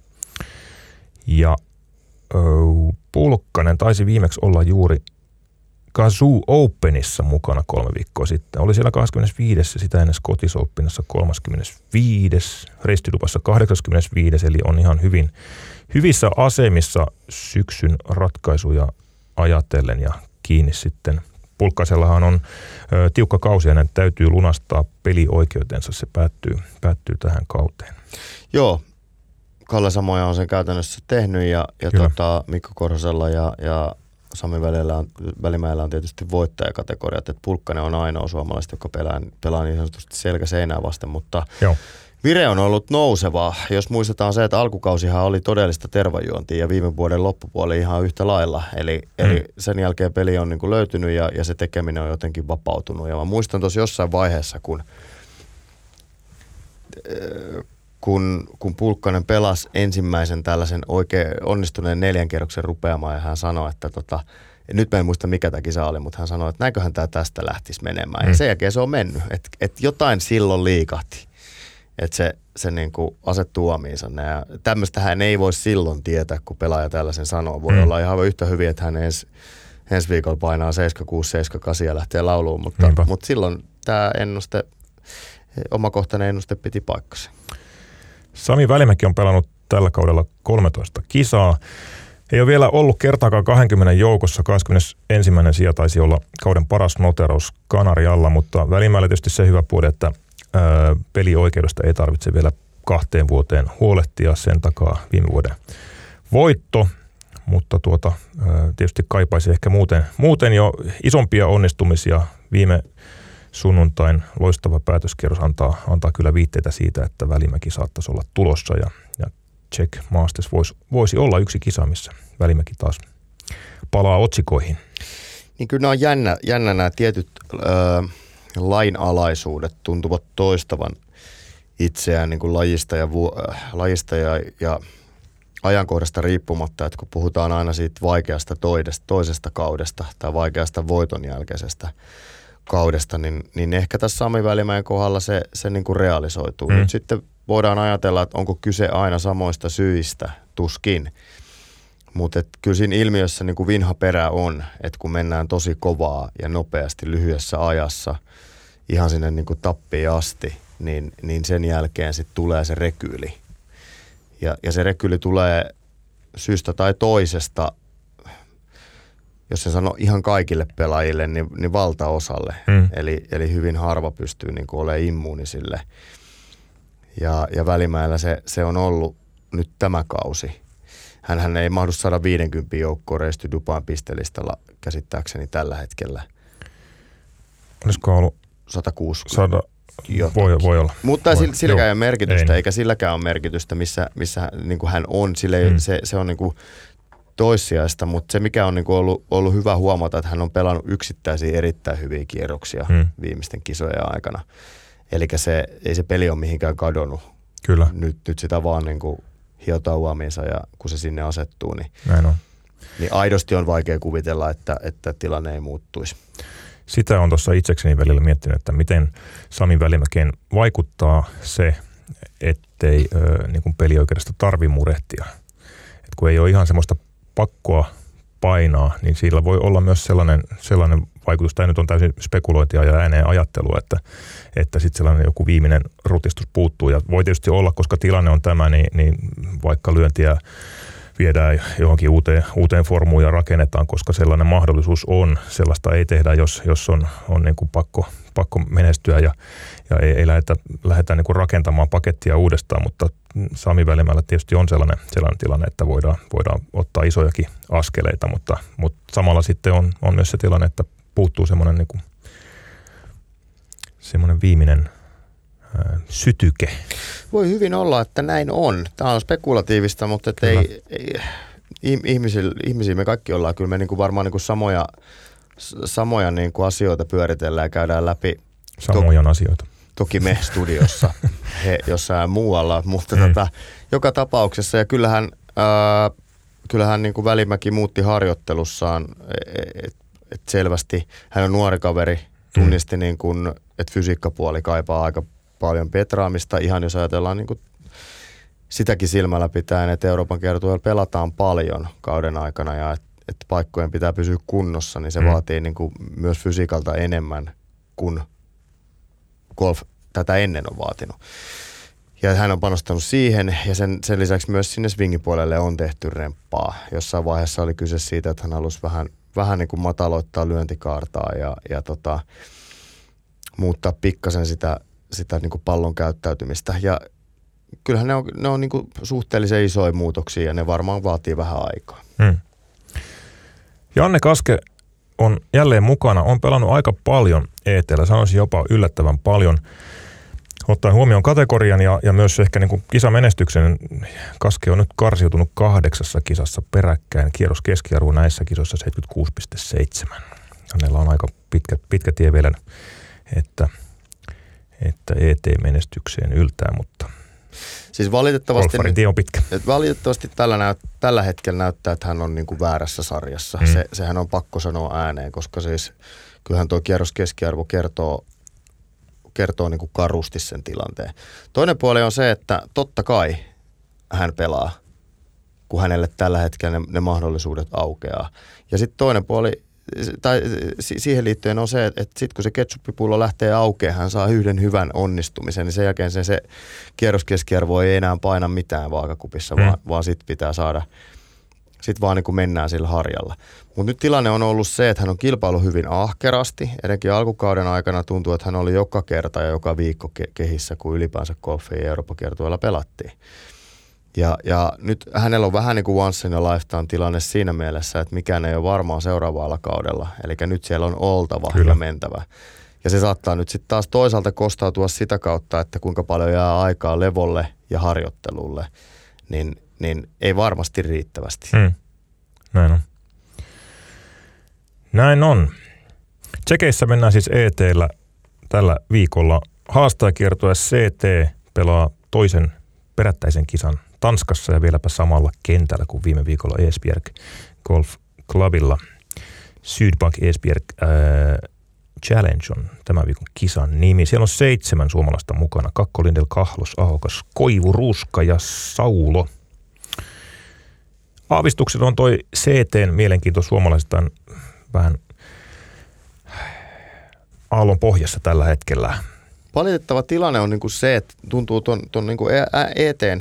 Speaker 1: Ja ö, Pulkkanen taisi viimeksi olla juuri Kazoo Openissa mukana kolme viikkoa sitten. Oli siellä kahdeskymmenesviides ja sitä ennen Scottish Openissa kolmaskymmenesviides Race to Dubassa kahdeksaskymmenesviides eli on ihan hyvin, hyvissä asemissa syksyn ratkaisuja ajatellen ja kiinni sitten. Pulkkasellahan on ö, tiukka kausi ja hänen täytyy lunastaa pelioikeutensa. Se päättyy, päättyy tähän kauteen.
Speaker 2: Joo. Kalle Samoja on sen käytännössä tehnyt ja, ja tota, Mikko Korhosella ja, ja Sami on, Välimäellä on tietysti voittajakategoriat, että Pulkkanen on ainoa suomalaista, joka pelaa, pelaa niin sanotusti selkä seinää vasten, mutta
Speaker 1: Joo.
Speaker 2: vire on ollut nousevaa. Jos muistetaan se, että alkukausihan oli todellista tervajuontia ja viime vuoden loppupuoli ihan yhtä lailla. Eli, mm. eli sen jälkeen peli on niin kuin löytynyt ja, ja se tekeminen on jotenkin vapautunut. Ja mä muistan tuossa jossain vaiheessa, kun, kun, kun Pulkkanen pelasi ensimmäisen tällaisen oikein onnistuneen neljän kierroksen rupeamaan ja hän sanoi, että tota, nyt mä en muista mikä tämä kisa oli, mutta hän sanoi, että näinköhän tämä tästä lähtisi menemään. Mm. Ja sen jälkeen se on mennyt, että et jotain silloin liikahti. Että se, se niinku asettuu omiinsa. Ja tämmöistähän ei voi silloin tietää, kun pelaaja tällaisen sanoo. Voi mm. olla ihan yhtä hyvin, että hän ensi, ensi viikolla painaa seitsemän kuusi seitsemän kahdeksan ja lähtee lauluun. Mutta, mutta silloin tämä ennuste, omakohtainen ennuste piti paikkansa.
Speaker 1: Sami Välimäki on pelannut tällä kaudella kolmetoista kisaa. Ei ole vielä ollut kertaakaan kaksikymmentä joukossa. kaksikymmentäensimmäinen sija taisi olla kauden paras noteraus Kanarialla, mutta Välimäellä tietysti se hyvä puoli, että ää, pelioikeudesta ei tarvitse vielä kahteen vuoteen huolehtia. Sen takaa viime vuoden voitto, mutta tuota, ää, tietysti kaipaisi ehkä muuten, muuten jo isompia onnistumisia. Viime sunnuntain loistava päätöskierros antaa, antaa kyllä viitteitä siitä, että Välimäki saattaisi olla tulossa ja, ja Czech Masters voisi, voisi olla yksi kisa, missä Välimäki taas palaa otsikoihin.
Speaker 2: Niin kyllä nämä on jännä, jännä nämä tietyt ö, lainalaisuudet tuntuvat toistavan itseään niin kuin lajista, ja, vu, äh, lajista ja, ja ajankohdasta riippumatta, että kun puhutaan aina siitä vaikeasta toidesta, toisesta kaudesta tai vaikeasta voiton jälkeisestä kaudesta, niin, niin ehkä tässä Sami Välimäen kohdalla se, se niin kuin realisoituu. Mm. Nyt sitten voidaan ajatella, että onko kyse aina samoista syistä, tuskin. Mutta kyllä siinä ilmiössä niin kuin vinha perä on, että kun mennään tosi kovaa ja nopeasti lyhyessä ajassa ihan sinne niin kuin tappiin asti, niin, niin sen jälkeen sitten tulee se rekyyli. Ja, ja se rekyyli tulee syystä tai toisesta, jos se sanoo ihan kaikille pelaajille, niin, niin valtaosalle. Mm. Eli, eli hyvin harva pystyy niin kuin olemaan immuuni sille. Ja, ja Välimäellä se, se on ollut nyt tämä kausi. Hänhän ei mahdu saada viisikymmentä joukkoa Race to Dubain pistelistalla käsittääkseni tällä hetkellä.
Speaker 1: Olisiko ollut
Speaker 2: sata kuusikymmentä?
Speaker 1: Voi, voi olla.
Speaker 2: Mutta
Speaker 1: voi.
Speaker 2: silläkään ei ole merkitystä,
Speaker 1: ei.
Speaker 2: Eikä silläkään ole merkitystä, missä, missä niin kuin hän on. Sille mm. se, se on niin kuin toissijaista, mutta se mikä on niin kuin ollut, ollut hyvä huomata, että hän on pelannut yksittäisiä erittäin hyviä kierroksia mm. viimeisten kisojen aikana. Eli se, ei se peli ole mihinkään kadonnut.
Speaker 1: Kyllä.
Speaker 2: Nyt, nyt sitä vaan niin kuin hiotaan uomiinsa ja kun se sinne asettuu, niin,
Speaker 1: Näin on.
Speaker 2: niin aidosti on vaikea kuvitella, että, että tilanne ei muuttuisi.
Speaker 1: Sitä on tuossa itsekseni välillä miettinyt, että miten Sami Välimäkeen vaikuttaa se, ettei ö, niin kuin pelioikeudesta tarvitse murehtia. Et kun ei ole ihan semmoista pakkoa painaa, niin sillä voi olla myös sellainen, sellainen vaikutus. Tämä nyt on täysin spekulointia ja ääneen ajattelua, että, että sitten sellainen joku viimeinen rutistus puuttuu. Ja voi tietysti olla, koska tilanne on tämä, niin, niin vaikka lyöntiä viedään johonkin uuteen, uuteen formuun ja rakennetaan, koska sellainen mahdollisuus on. Sellaista ei tehdä, jos, jos on, on niin kuin pakko, pakko menestyä ja, ja ei, ei lähdetä, lähdetä niin kuin rakentamaan pakettia uudestaan, mutta Sami Välimäellä tietysti on sellainen, sellainen tilanne, että voidaan, voidaan ottaa isojakin askeleita, mutta, mutta samalla sitten on, on myös se tilanne, että puuttuu semmoinen, niin kuin, semmoinen viimeinen ää, sytyke.
Speaker 2: Voi hyvin olla, että näin on. Tämä on spekulatiivista, mutta et ei, ei, ihmisillä, ihmisiä me kaikki ollaan. Kyllä me niin kuin varmaan niin kuin samoja, samoja niin kuin asioita pyöritellään ja käydään läpi.
Speaker 1: Samoja to- asioita.
Speaker 2: Toki me studiossa, he jossain muualla, mutta mm. tota, joka tapauksessa. Ja kyllähän, ää, kyllähän niin kuin Välimäki muutti harjoittelussaan, että et selvästi hän on nuori kaveri, tunnisti, mm. niin kuin, että fysiikkapuoli kaipaa aika paljon petraamista. Ihan jos ajatellaan niin kuin sitäkin silmällä pitäen, että Euroopan kiertueella pelataan paljon kauden aikana ja että et paikkojen pitää pysyä kunnossa, niin se mm. vaatii niin kuin myös fysiikalta enemmän kuin golf tätä ennen on vaatinut. Ja hän on panostanut siihen ja sen, sen lisäksi myös sinne swingin puolelle on tehty remppaa. Jossain vaiheessa oli kyse siitä, että hän halusi vähän, vähän niin kuin mataloittaa lyöntikaartaa ja, ja tota, muuttaa pikkasen sitä, sitä niin kuin pallon käyttäytymistä. Ja kyllähän ne on, ne on niin kuin suhteellisen isoja muutoksia ja ne varmaan vaatii vähän aikaa.
Speaker 1: Hmm. Janne Kaske on jälleen mukana, on pelannut aika paljon E T:llä, sanoisin jopa yllättävän paljon. Ottaen huomioon kategorian ja, ja myös ehkä niin kuin kisamenestyksen, Kaske on nyt karsiutunut kahdeksassa kisassa peräkkäin. Kierros keskiarvo näissä kisoissa seitsemänkymmentäkuusi pilkku seitsemän. Hänellä on aika pitkä, pitkä tie vielä, että, että E T-menestykseen yltää, mutta
Speaker 2: siis valitettavasti,
Speaker 1: golfarin tie on pitkä.
Speaker 2: Valitettavasti tällä, näyt, tällä hetkellä näyttää, että hän on niin kuin väärässä sarjassa. Mm. Se, sehän on pakko sanoa ääneen, koska siis kyllähän tuo kierros keskiarvo kertoo, kertoo niin kuin karusti sen tilanteen. Toinen puoli on se, että totta kai hän pelaa, kun hänelle tällä hetkellä ne, ne mahdollisuudet aukeaa. Ja sitten toinen puoli, tai siihen liittyen on se, että sitten kun se ketsuppipullo lähtee aukeaan, hän saa yhden hyvän onnistumisen, niin sen jälkeen se, se kierroskeskiarvo ei enää paina mitään vaakakupissa, mm. vaan, vaan sitten pitää saada, sitten vaan niin kuin mennään sillä harjalla. Mutta nyt tilanne on ollut se, että hän on kilpailu hyvin ahkerasti. Edenkin alkukauden aikana tuntuu, että hän oli joka kerta ja joka viikko ke- kehissä, kun ylipäänsä golfia ja Eurooppa-kiertueella pelattiin. Ja, ja nyt hänellä on vähän niin kuin once in a lifetime tilanne siinä mielessä, että mikään ei ole varmaan seuraavalla kaudella. Eli nyt siellä on oltava Kyllä. ja mentävä. Ja se saattaa nyt sitten taas toisaalta kostautua sitä kautta, että kuinka paljon jää aikaa levolle ja harjoittelulle, niin, niin ei varmasti riittävästi.
Speaker 1: Hmm. Näin on. Näin on. Tsekeissä mennään siis E T:llä tällä viikolla. Haastajakiertue C T pelaa toisen perättäisen kisan Tanskassa ja vieläpä samalla kentällä kuin viime viikolla Esbjerg Golf Clubilla. Sydbank Esbjerg äh, Challenge on tämän viikon kisan nimi. Siellä on seitsemän suomalaista mukana. Kakko, Lindell, Kahlos, Ahokas, Koivu, Ruuska ja Saulo. Aavistukset on toi C T:n mielenkiinto suomalaisistaan vähän aallon pohjassa tällä hetkellä.
Speaker 2: Valitettava tilanne on niinku se, että tuntuu tuon, tuon niinku E T:n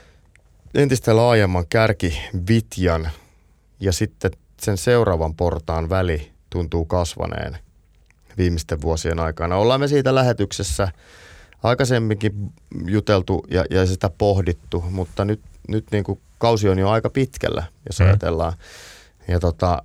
Speaker 2: entistä laajemman kärkivitjan ja sitten sen seuraavan portaan väli tuntuu kasvaneen viimeisten vuosien aikana. Ollaan me siitä lähetyksessä aikaisemminkin juteltu ja, ja sitä pohdittu, mutta nyt, nyt niinku kausi on jo aika pitkällä, jos mm. ajatellaan. Ja tota,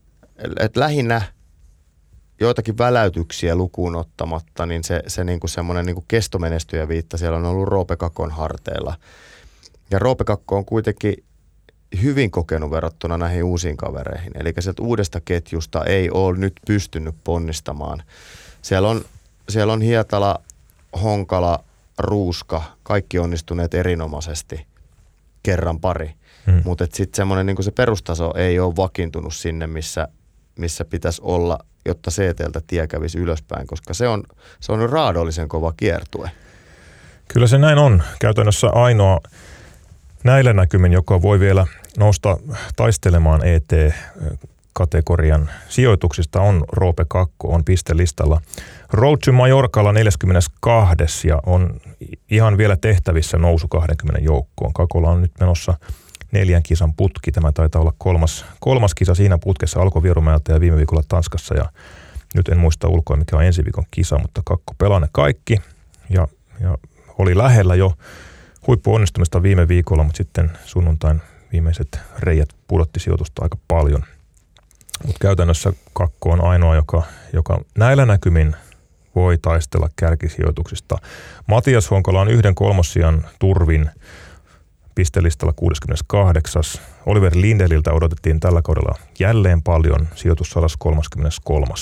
Speaker 2: et lähinnä joitakin väläytyksiä lukuun ottamatta, niin se, se niinku semmoinen niinku kestomenestyjä viitta siellä on ollut Roope Kakon harteilla. Ja Roope Kakko on kuitenkin hyvin kokenut verrattuna näihin uusiin kavereihin. Eli sieltä uudesta ketjusta ei ole nyt pystynyt ponnistamaan. Siellä on, siellä on Hietala, Honkala, Ruuska, kaikki onnistuneet erinomaisesti kerran pari. Hmm. Mutta sitten semmoinen niinku se perustaso ei ole vakiintunut sinne, missä, missä pitäisi olla, jotta C T:ltä tie kävisi ylöspäin, koska se on, se on raadollisen kova kiertue.
Speaker 1: Kyllä se näin on. Käytännössä ainoa näillä näkymin, joka voi vielä nousta taistelemaan E T-kategorian sijoituksista, on Roope Kakko, on pistelistalla Road to Mallorcalla neljäskymmeneskaksi ja on ihan vielä tehtävissä nousu kaksikymmentä joukkoon. Kakolla on nyt menossa neljän kisan putki. Tämä taitaa olla kolmas, kolmas kisa siinä putkessa, alkoi Vierumäeltä ja viime viikolla Tanskassa ja nyt en muista ulkoa, mikä on ensi viikon kisa, mutta Kakko pelaa ne kaikki ja, ja oli lähellä jo huippuonnistumista viime viikolla, mutta sitten sunnuntain viimeiset reijät pudotti sijoitusta aika paljon. Mutta käytännössä Kakko on ainoa, joka, joka näillä näkymin voi taistella kärkisijoituksista. Matias Honkola on yhden kolmossijan turvin pistelistalla kuudeskymmeneskahdeksas Oliver Lindelliltä odotettiin tällä kaudella jälleen paljon, sijoitus sata kolmekymmentäkolme.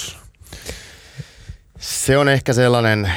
Speaker 2: Se on ehkä sellainen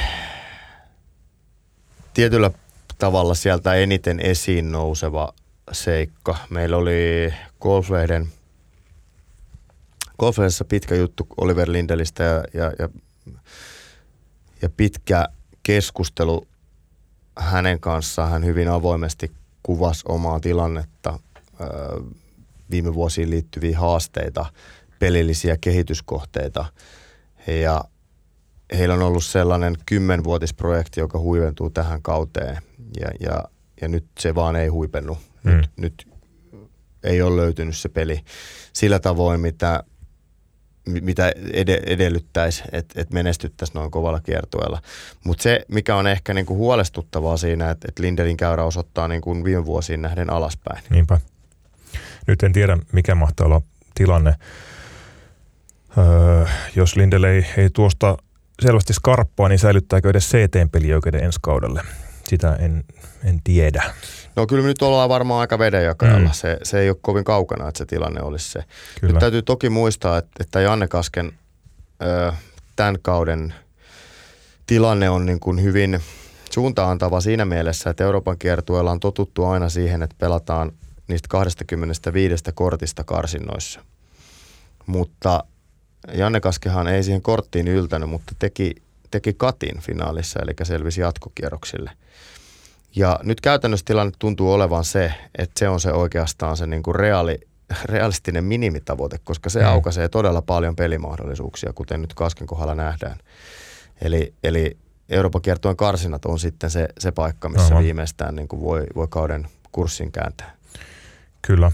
Speaker 2: tietyllä tavalla sieltä eniten esiin nouseva seikka. Meillä oli Golflehden, Golflehdessä pitkä juttu Oliver Lindellistä ja, ja, ja, ja pitkä keskustelu hänen kanssaan. Hän hyvin avoimesti kuvasi omaa tilannetta, viime vuosiin liittyviä haasteita, pelillisiä kehityskohteita. Ja heillä on ollut sellainen kymmenvuotisprojekti, joka huipentuu tähän kauteen ja, ja, ja nyt se vaan ei huipennu. Mm. Nyt, nyt ei ole löytynyt se peli sillä tavoin, mitä, mitä ed- edellyttäisi, että et menestyttäisiin noin kovalla kiertueella. Mutta se, mikä on ehkä niinku huolestuttavaa siinä, että et Lindellin käyrä osoittaa niinku viime vuosiin nähden alaspäin.
Speaker 1: Niinpä. Nyt en tiedä, mikä mahtaa olla tilanne. Öö, jos Lindell ei, ei tuosta selvästi skarppaa, niin säilyttääkö edes C T-pelioikeuden ensi kaudelle? Sitä en, en tiedä.
Speaker 2: No kyllä me nyt ollaan varmaan aika vedenjakajalla. Mm. Se, se ei ole kovin kaukana, että se tilanne olisi se. Kyllä. Nyt täytyy toki muistaa, että, että Janne Kasken ö, tämän kauden tilanne on niin kuin hyvin suuntaantava siinä mielessä, että Euroopan kiertueella on totuttu aina siihen, että pelataan niistä kaksikymmentäviisi kortista karsinnoissa. Mutta Janne Kaskehan ei siihen korttiin yltänyt, mutta teki, teki katin finaalissa, eli selvisi jatkokierroksille. Ja nyt käytännössä tilanne tuntuu olevan se, että se on se oikeastaan se niin kuin reaali, realistinen minimitavoite, koska se mm. aukaisee todella paljon pelimahdollisuuksia, kuten nyt Kasken kohdalla nähdään. Eli, eli Euroopan kiertueen karsinat on sitten se, se paikka, missä Aha. viimeistään niin kuin voi, voi kauden kurssin kääntää.
Speaker 1: Kyllä.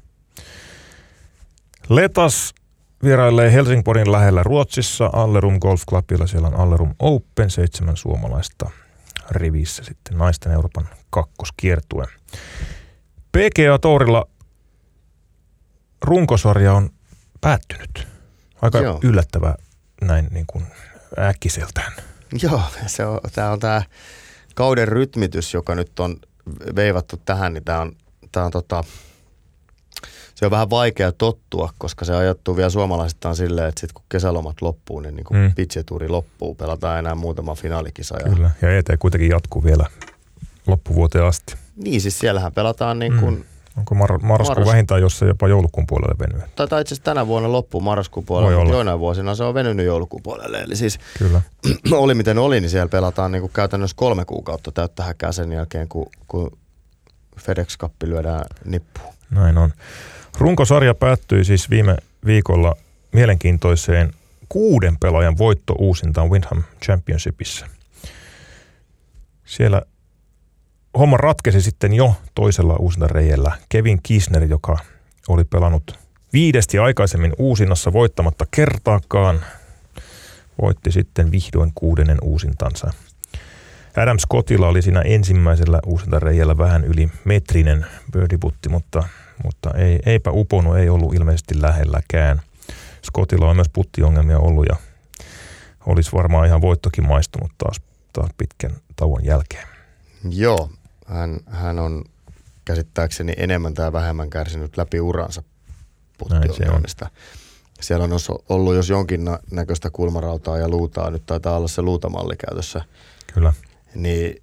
Speaker 1: Letas vierailee Helsingborin lähellä Ruotsissa Allerum Golf Clubilla. Siellä on Allerum Open, seitsemän suomalaista rivissä sitten naisten Euroopan kakkoskiertue. P G A Tourilla runkosarja on päättynyt. Aika Joo. yllättävää näin niin kuin äkkiseltään.
Speaker 2: Joo, se on, tämä on tämä kauden rytmitys, joka nyt on veivattu tähän, niin tämä on, tämä on tota, se on vähän vaikea tottua, koska se ajoittuu vielä suomalaisittain silleen, että sitten kun kesälomat loppuu, niin, niin kun mm. P G A-tuuri loppuu, pelataan enää muutama finaalikisa.
Speaker 1: Kyllä, ja E T kuitenkin jatkuu vielä loppuvuoteen asti.
Speaker 2: Niin, siis siellähän pelataan niin kuin... Mm.
Speaker 1: Onko mar- marraskuun Marras... vähintään, jos se jopa joulukuun puolelle venyy?
Speaker 2: Taitaa itse asiassa tänä vuonna loppuu marraskuun puolelle, mutta joinain vuosina se on venynyt joulukuun puolelle. Eli siis
Speaker 1: Kyllä.
Speaker 2: oli miten oli, niin siellä pelataan niin kuin käytännössä kolme kuukautta täyttä häkää sen jälkeen, kun, kun FedEx Cup lyödään nippuun.
Speaker 1: Näin on. Runkosarja päättyi siis viime viikolla mielenkiintoiseen kuuden pelaajan voitto uusintaan Windham Championshipissa. Siellä homma ratkesi sitten jo toisella uusintareijällä. Kevin Kisner, joka oli pelannut viidesti aikaisemmin uusinnassa voittamatta kertaakaan, voitti sitten vihdoin kuudennen uusintansa. Adam Scottilla oli siinä ensimmäisellä uusintareijällä vähän yli metrinen birdieputti, mutta, mutta ei, eipä uponut, ei ollut ilmeisesti lähelläkään. Scottilla on myös puttiongelmia ollut ja olisi varmaan ihan voittokin maistunut taas, taas pitkän tauon jälkeen.
Speaker 2: Joo, hän, hän on käsittääkseni enemmän tai vähemmän kärsinyt läpi uransa puttiongelmista. Siellä on ollut jos jonkin näköistä kulmarautaa ja luutaa, nyt taitaa olla se luutamalli käytössä.
Speaker 1: Kyllä.
Speaker 2: Niin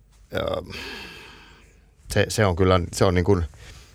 Speaker 2: se, se on kyllä, se on niin kuin,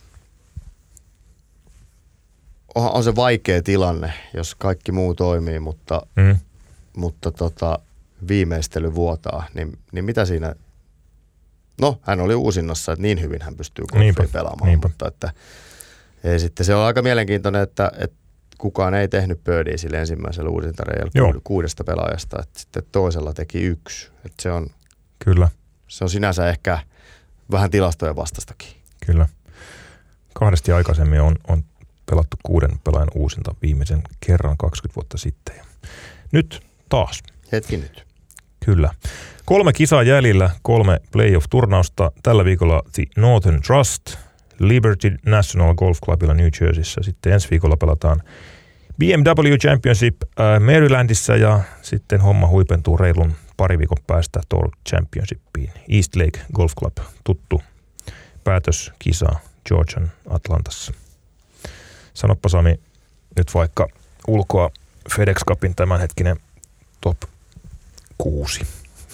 Speaker 2: on se vaikea tilanne, jos kaikki muu toimii, mutta, mm. mutta tota, viimeistely vuotaa, niin, niin mitä siinä, no hän oli uusinnassa, että niin hyvin hän pystyy golfia pelaamaan, niinpä. Mutta että, ja sitten se on aika mielenkiintoinen, että, että kukaan ei tehnyt birdiä sille ensimmäisellä uusintareijalla kuudesta pelaajasta, että sitten toisella teki yksi, että se on
Speaker 1: Kyllä.
Speaker 2: Se on sinänsä ehkä vähän tilastojen vastastakin.
Speaker 1: Kyllä. Kahdesti aikaisemmin on, on pelattu kuuden pelaajan uusinta viimeisen kerran kaksikymmentä vuotta sitten. Ja nyt taas.
Speaker 2: Hetki nyt.
Speaker 1: Kyllä. Kolme kisaa jäljellä, kolme playoff-turnausta. Tällä viikolla The Northern Trust, Liberty National Golf Clubilla New Jerseyssä. Sitten ensi viikolla pelataan B M W Championship äh, Marylandissa ja sitten homma huipentuu reilun pari viikon päästä Tour Championshipiin. East Lake Golf Club, tuttu päätöskisa Georgian Atlantassa. Sanoppa Sami nyt vaikka ulkoa FedEx Cupin tämänhetkinen top kuusi.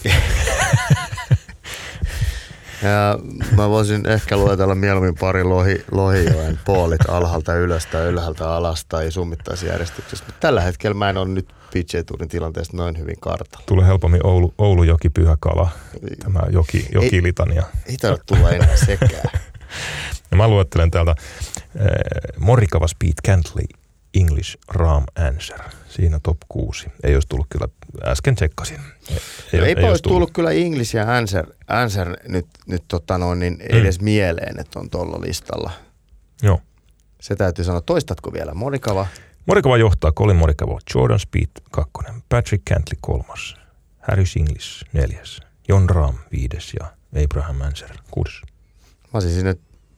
Speaker 2: Ja mä voisin ehkä luetella mieluummin pari lohi, Lohijoen poolit alhaalta ylös tai ylhäältä alas tai summittaisjärjestyksessä. Mutta tällä hetkellä mä en ole nyt P G A-tuurin tilanteesta noin hyvin kartalla.
Speaker 1: Tulee helpommin Oulu, Oulujoki, Pyhäkala, tämä joki, jokilitania.
Speaker 2: Ei, ei tarvitse tulla enää sekään.
Speaker 1: Ja mä luettelen täältä äh, Morikawa Speed Cantley English Ram Answer. Siinä top kuusi. Ei olisi tullut kyllä, äsken tsekkasin. Ei,
Speaker 2: ei, ei, ei olisi tullut. tullut kyllä English ja Answer, answer nyt, nyt tota noin, niin edes mm. mieleen, että on tuolla listalla.
Speaker 1: Joo.
Speaker 2: Se täytyy sanoa. Toistatko vielä? Morikawa?
Speaker 1: Morikawa johtaa, Colin Morikawa, Jordan Speed kakkonen, Patrick Cantley kolmas, Harris English neljäs, Jon Rahm viides ja Abraham Answer kuudes.
Speaker 2: Mä olisin sinne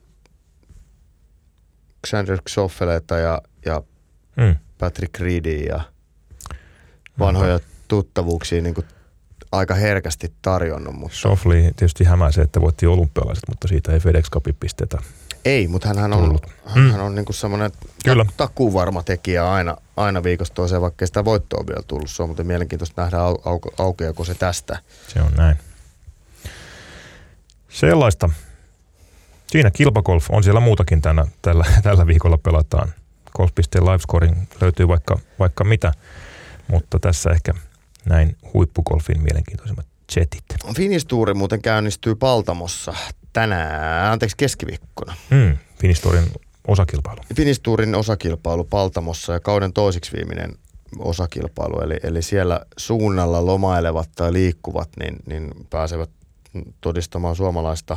Speaker 2: Xander Xoffeleita ja, ja mm. Patrick Reedia ja vanhoja tuttavuuksia niin kuin aika herkästi tarjonnut. Mutta...
Speaker 1: Schauffele tietysti hämäisee, että voitti olympialaiset, mutta siitä ei FedEx Cupin pisteitä.
Speaker 2: Ei, mutta hänhän on, hän on niinku semmoinen takuvarma tekijä aina, aina viikosta toiseen, vaikka ei sitä voittoa vielä tullut. Se on muuten mielenkiintoista nähdä au, au, aukeako se tästä.
Speaker 1: Se on näin. Sellaista. Siinä kilpagolf on siellä muutakin tänä, tällä, tällä viikolla pelataan. Golf.com livescoring löytyy vaikka, vaikka mitä, mutta tässä ehkä näin huippugolfin mielenkiintoisimmat chatit.
Speaker 2: Finnish Tour muuten käynnistyy Paltamossa tänään, anteeksi keskiviikkona.
Speaker 1: Mm, Finnish Tourin osakilpailu.
Speaker 2: Finnish Tourin osakilpailu Paltamossa ja kauden toisiksi viimeinen osakilpailu. Eli, eli siellä suunnalla lomailevat tai liikkuvat, niin, niin pääsevät todistamaan suomalaista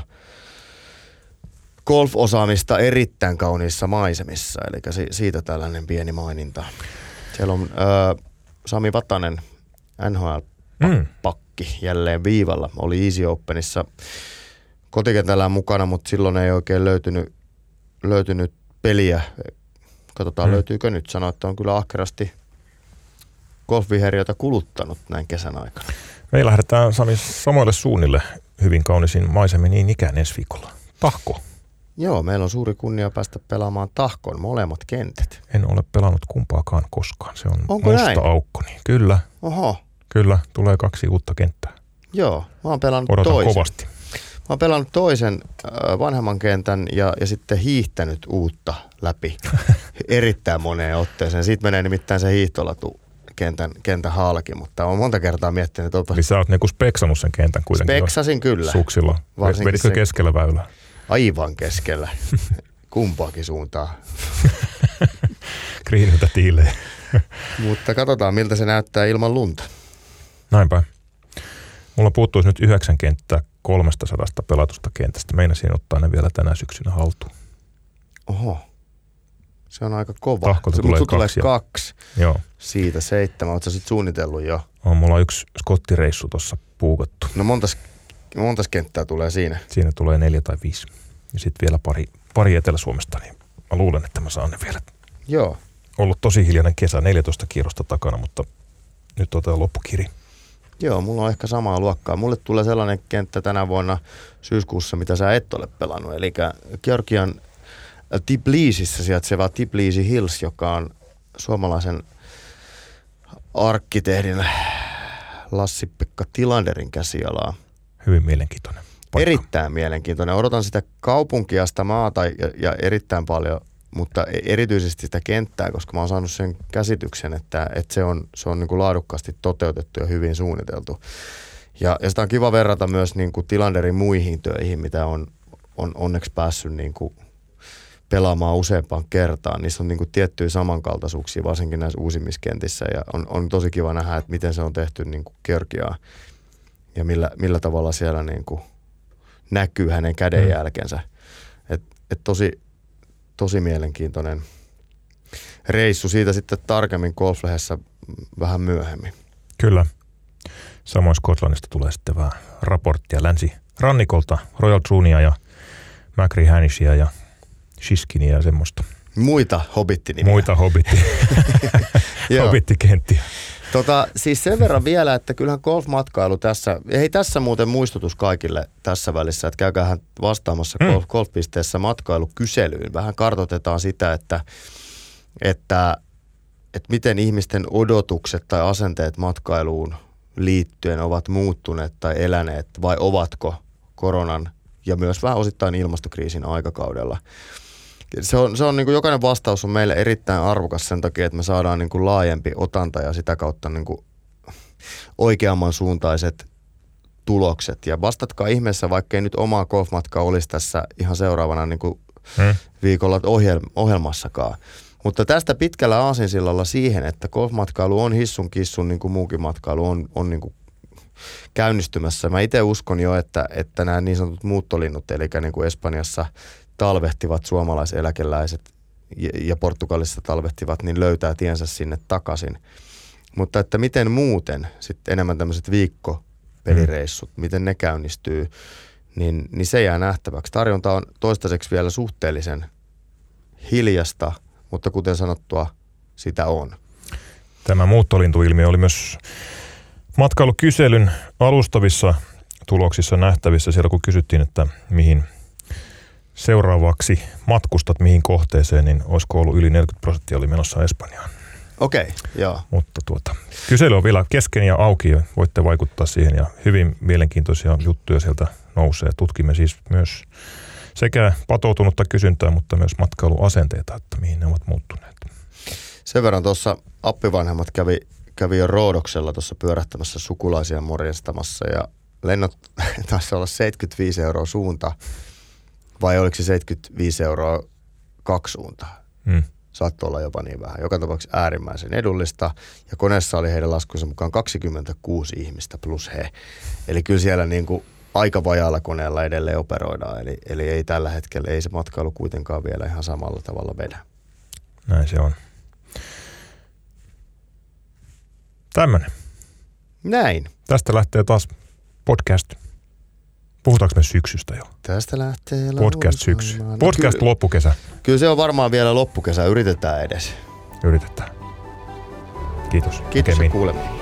Speaker 2: golf-osaamista erittäin kauniissa maisemissa. Eli si, siitä tällainen pieni maininta. Siellä on ö, Sami Vatanen, N H L-pakki, mm. jälleen viivalla. Oli Easy Openissa kotikentällään mukana, mutta silloin ei oikein löytynyt, löytynyt peliä. Katsotaan mm. löytyykö nyt. Sanoi, että on kyllä ahkerasti golfviheriötä kuluttanut näin kesän aikana. Me
Speaker 1: lähdetään Sami samoille suunnille hyvin kaunisin maisemin niin ikään ensi viikolla. Tahko.
Speaker 2: Joo, meillä on suuri kunnia päästä pelaamaan Tahkon molemmat kentät.
Speaker 1: En ole pelannut kumpaakaan koskaan. Se on
Speaker 2: Onko
Speaker 1: musta
Speaker 2: näin?
Speaker 1: aukko. Niin kyllä.
Speaker 2: Oho.
Speaker 1: Kyllä, tulee kaksi uutta kenttää.
Speaker 2: Joo, mä oon pelannut
Speaker 1: Odotan
Speaker 2: toisen.
Speaker 1: kovasti.
Speaker 2: Mä oon pelannut toisen äh, vanhemman kentän ja, ja sitten hiihtänyt uutta läpi erittäin moneen otteeseen. Siitä menee nimittäin se hiihtolatu kentän, kentän halki, mutta olen monta kertaa miettinyt, että onpa...
Speaker 1: Eli sä oot niinku speksannut sen kentän kuitenkin.
Speaker 2: Speksasin kyllä.
Speaker 1: Suksilla. Veditkö se... keskellä väylää?
Speaker 2: Aivan keskellä. Kumpaakin suuntaan.
Speaker 1: Kriiniltä tiilee.
Speaker 2: Mutta katsotaan, miltä se näyttää ilman lunta.
Speaker 1: Näinpä. Mulla puuttuisi nyt yhdeksän kenttää kolmesta sadasta pelatusta kentästä. Meinasin ottaa ne vielä tänä syksynä haltuun.
Speaker 2: Oho. Se on aika kova.
Speaker 1: Tahkolta
Speaker 2: se,
Speaker 1: tulee
Speaker 2: kaksi.
Speaker 1: kaksi.
Speaker 2: Tulee kaksi.
Speaker 1: Joo.
Speaker 2: Siitä seitsemän. Oletko sä sit suunnitellut jo?
Speaker 1: On, mulla on yksi skottireissu tuossa puukattu.
Speaker 2: No montas, montas kenttää tulee siinä?
Speaker 1: Siinä tulee neljä tai viisi. Ja sitten vielä pari, pari Etelä-Suomesta, niin mä luulen, että mä saan ne vielä.
Speaker 2: Joo.
Speaker 1: Ollut tosi hiljainen kesä, neljätoista kierrosta takana, mutta nyt otetaan loppukiri.
Speaker 2: Joo, mulla on ehkä samaa luokkaa. Mulle tulee sellainen kenttä tänä vuonna syyskuussa, mitä sä et ole pelannut. Eli Georgian Tbilisissä sijaitseva Tbilisi Hills, joka on suomalaisen arkkitehdin Lassi-Pekka Tilanderin käsialaa.
Speaker 1: Hyvin mielenkiintoinen paikka.
Speaker 2: Erittäin mielenkiintoinen. Odotan sitä kaupunkia, sitä maata ja, ja erittäin paljon, mutta erityisesti sitä kenttää, koska mä oon saanut sen käsityksen, että, että se on, se on niin kuin laadukkaasti toteutettu ja hyvin suunniteltu. Ja, ja sitä on kiva verrata myös niin kuin Tilanderin muihin töihin, mitä on, on onneksi päässyt niin kuin pelaamaan useampaan kertaan. Niissä on niin kuin tiettyjä samankaltaisuuksia, varsinkin näissä uusimmissa kentissä. Ja on, on tosi kiva nähdä, että miten se on tehty niin kuin Georgiaa ja millä, millä tavalla siellä niin kuin näkyy hänen kädenjälkensä. Et, et tosi, tosi mielenkiintoinen reissu. Siitä sitten tarkemmin Golf-lehdessä vähän myöhemmin.
Speaker 1: Kyllä. Samoin Skotlannista tulee sitten vähän raporttia länsirannikolta, Royal Trunia ja Macri Hanishia ja Shiskinia ja semmoista.
Speaker 2: Muita hobittinimiä.
Speaker 1: Muita hobitti. hobittikenttiä.
Speaker 2: Tota, siis sen verran vielä, että kyllähän golfmatkailu tässä, ei tässä muuten muistutus kaikille tässä välissä, että käykäähän vastaamassa mm. golf, golf.teessä matkailukyselyyn. Vähän kartoitetaan sitä, että, että, että miten ihmisten odotukset tai asenteet matkailuun liittyen ovat muuttuneet tai eläneet, vai ovatko koronan ja myös vähän osittain ilmastokriisin aikakaudella. Se on, se on niin kuin jokainen vastaus on meille erittäin arvokas sen takia, että me saadaan niin kuin laajempi otanta ja sitä kautta niin kuin oikeamman suuntaiset tulokset. Ja vastatkaa ihmeessä, vaikka ei nyt omaa golfmatkaa olisi tässä ihan seuraavana niin kuin hmm. viikolla ohjel- ohjelmassakaan. Mutta tästä pitkällä aasinsillalla siihen, että golfmatkailu on hissun kissun, niin kuin muukin matkailu on, on niin kuin käynnistymässä. Mä itse uskon jo, että, että nämä niin sanotut muuttolinnut, eli niin kuin Espanjassa talvehtivat suomalaiseläkeläiset ja Portugalissa talvehtivat, niin löytää tiensä sinne takaisin. Mutta että miten muuten sitten enemmän tämmöiset viikkopelireissut, mm. miten ne käynnistyy, niin, niin se jää nähtäväksi. Tarjonta on toistaiseksi vielä suhteellisen hiljasta, mutta kuten sanottua, sitä on.
Speaker 1: Tämä muuttolintuilmiö oli myös matkailukyselyn alustavissa tuloksissa nähtävissä siellä, kun kysyttiin, että mihin seuraavaksi matkustat, mihin kohteeseen, niin olisiko ollut yli neljäkymmentä prosenttia oli menossa Espanjaan.
Speaker 2: Okei, okay, joo.
Speaker 1: Mutta tuota, kysely on vielä kesken ja auki ja voitte vaikuttaa siihen ja hyvin mielenkiintoisia juttuja sieltä nousee. Tutkimme siis myös sekä patoutunutta kysyntää, mutta myös matkailuasenteita, että mihin ne ovat muuttuneet.
Speaker 2: Sen verran tuossa appivanhemmat kävi, kävi jo Roodoksella tuossa pyörähtämässä sukulaisia morjestamassa ja lennot taisi olla seitsemänkymmentäviisi euroa suunta vai oliko se seitsemänkymmentäviisi euroa kaksi suuntaa? Hmm. Saattoi olla jopa niin vähän. Joka tapauksessa äärimmäisen edullista ja koneessa oli heidän laskunsa mukaan kaksikymmentäkuusi ihmistä plus he. Eli kyllä siellä niin kuin aika vajaalla koneella edelleen operoidaan. Eli, eli ei tällä hetkellä, ei se matkailu kuitenkaan vielä ihan samalla tavalla vedä.
Speaker 1: Näin se on. Tämmönen.
Speaker 2: Näin.
Speaker 1: Tästä lähtee taas podcast. Puhutaanko me syksystä jo?
Speaker 2: Tästä lähtee
Speaker 1: podcast syksy. Podcast no, loppukesä.
Speaker 2: Kyllä se on varmaan vielä loppukesä. Yritetään edes.
Speaker 1: Yritetään. Kiitos.
Speaker 2: Kiitos ja kuulemme.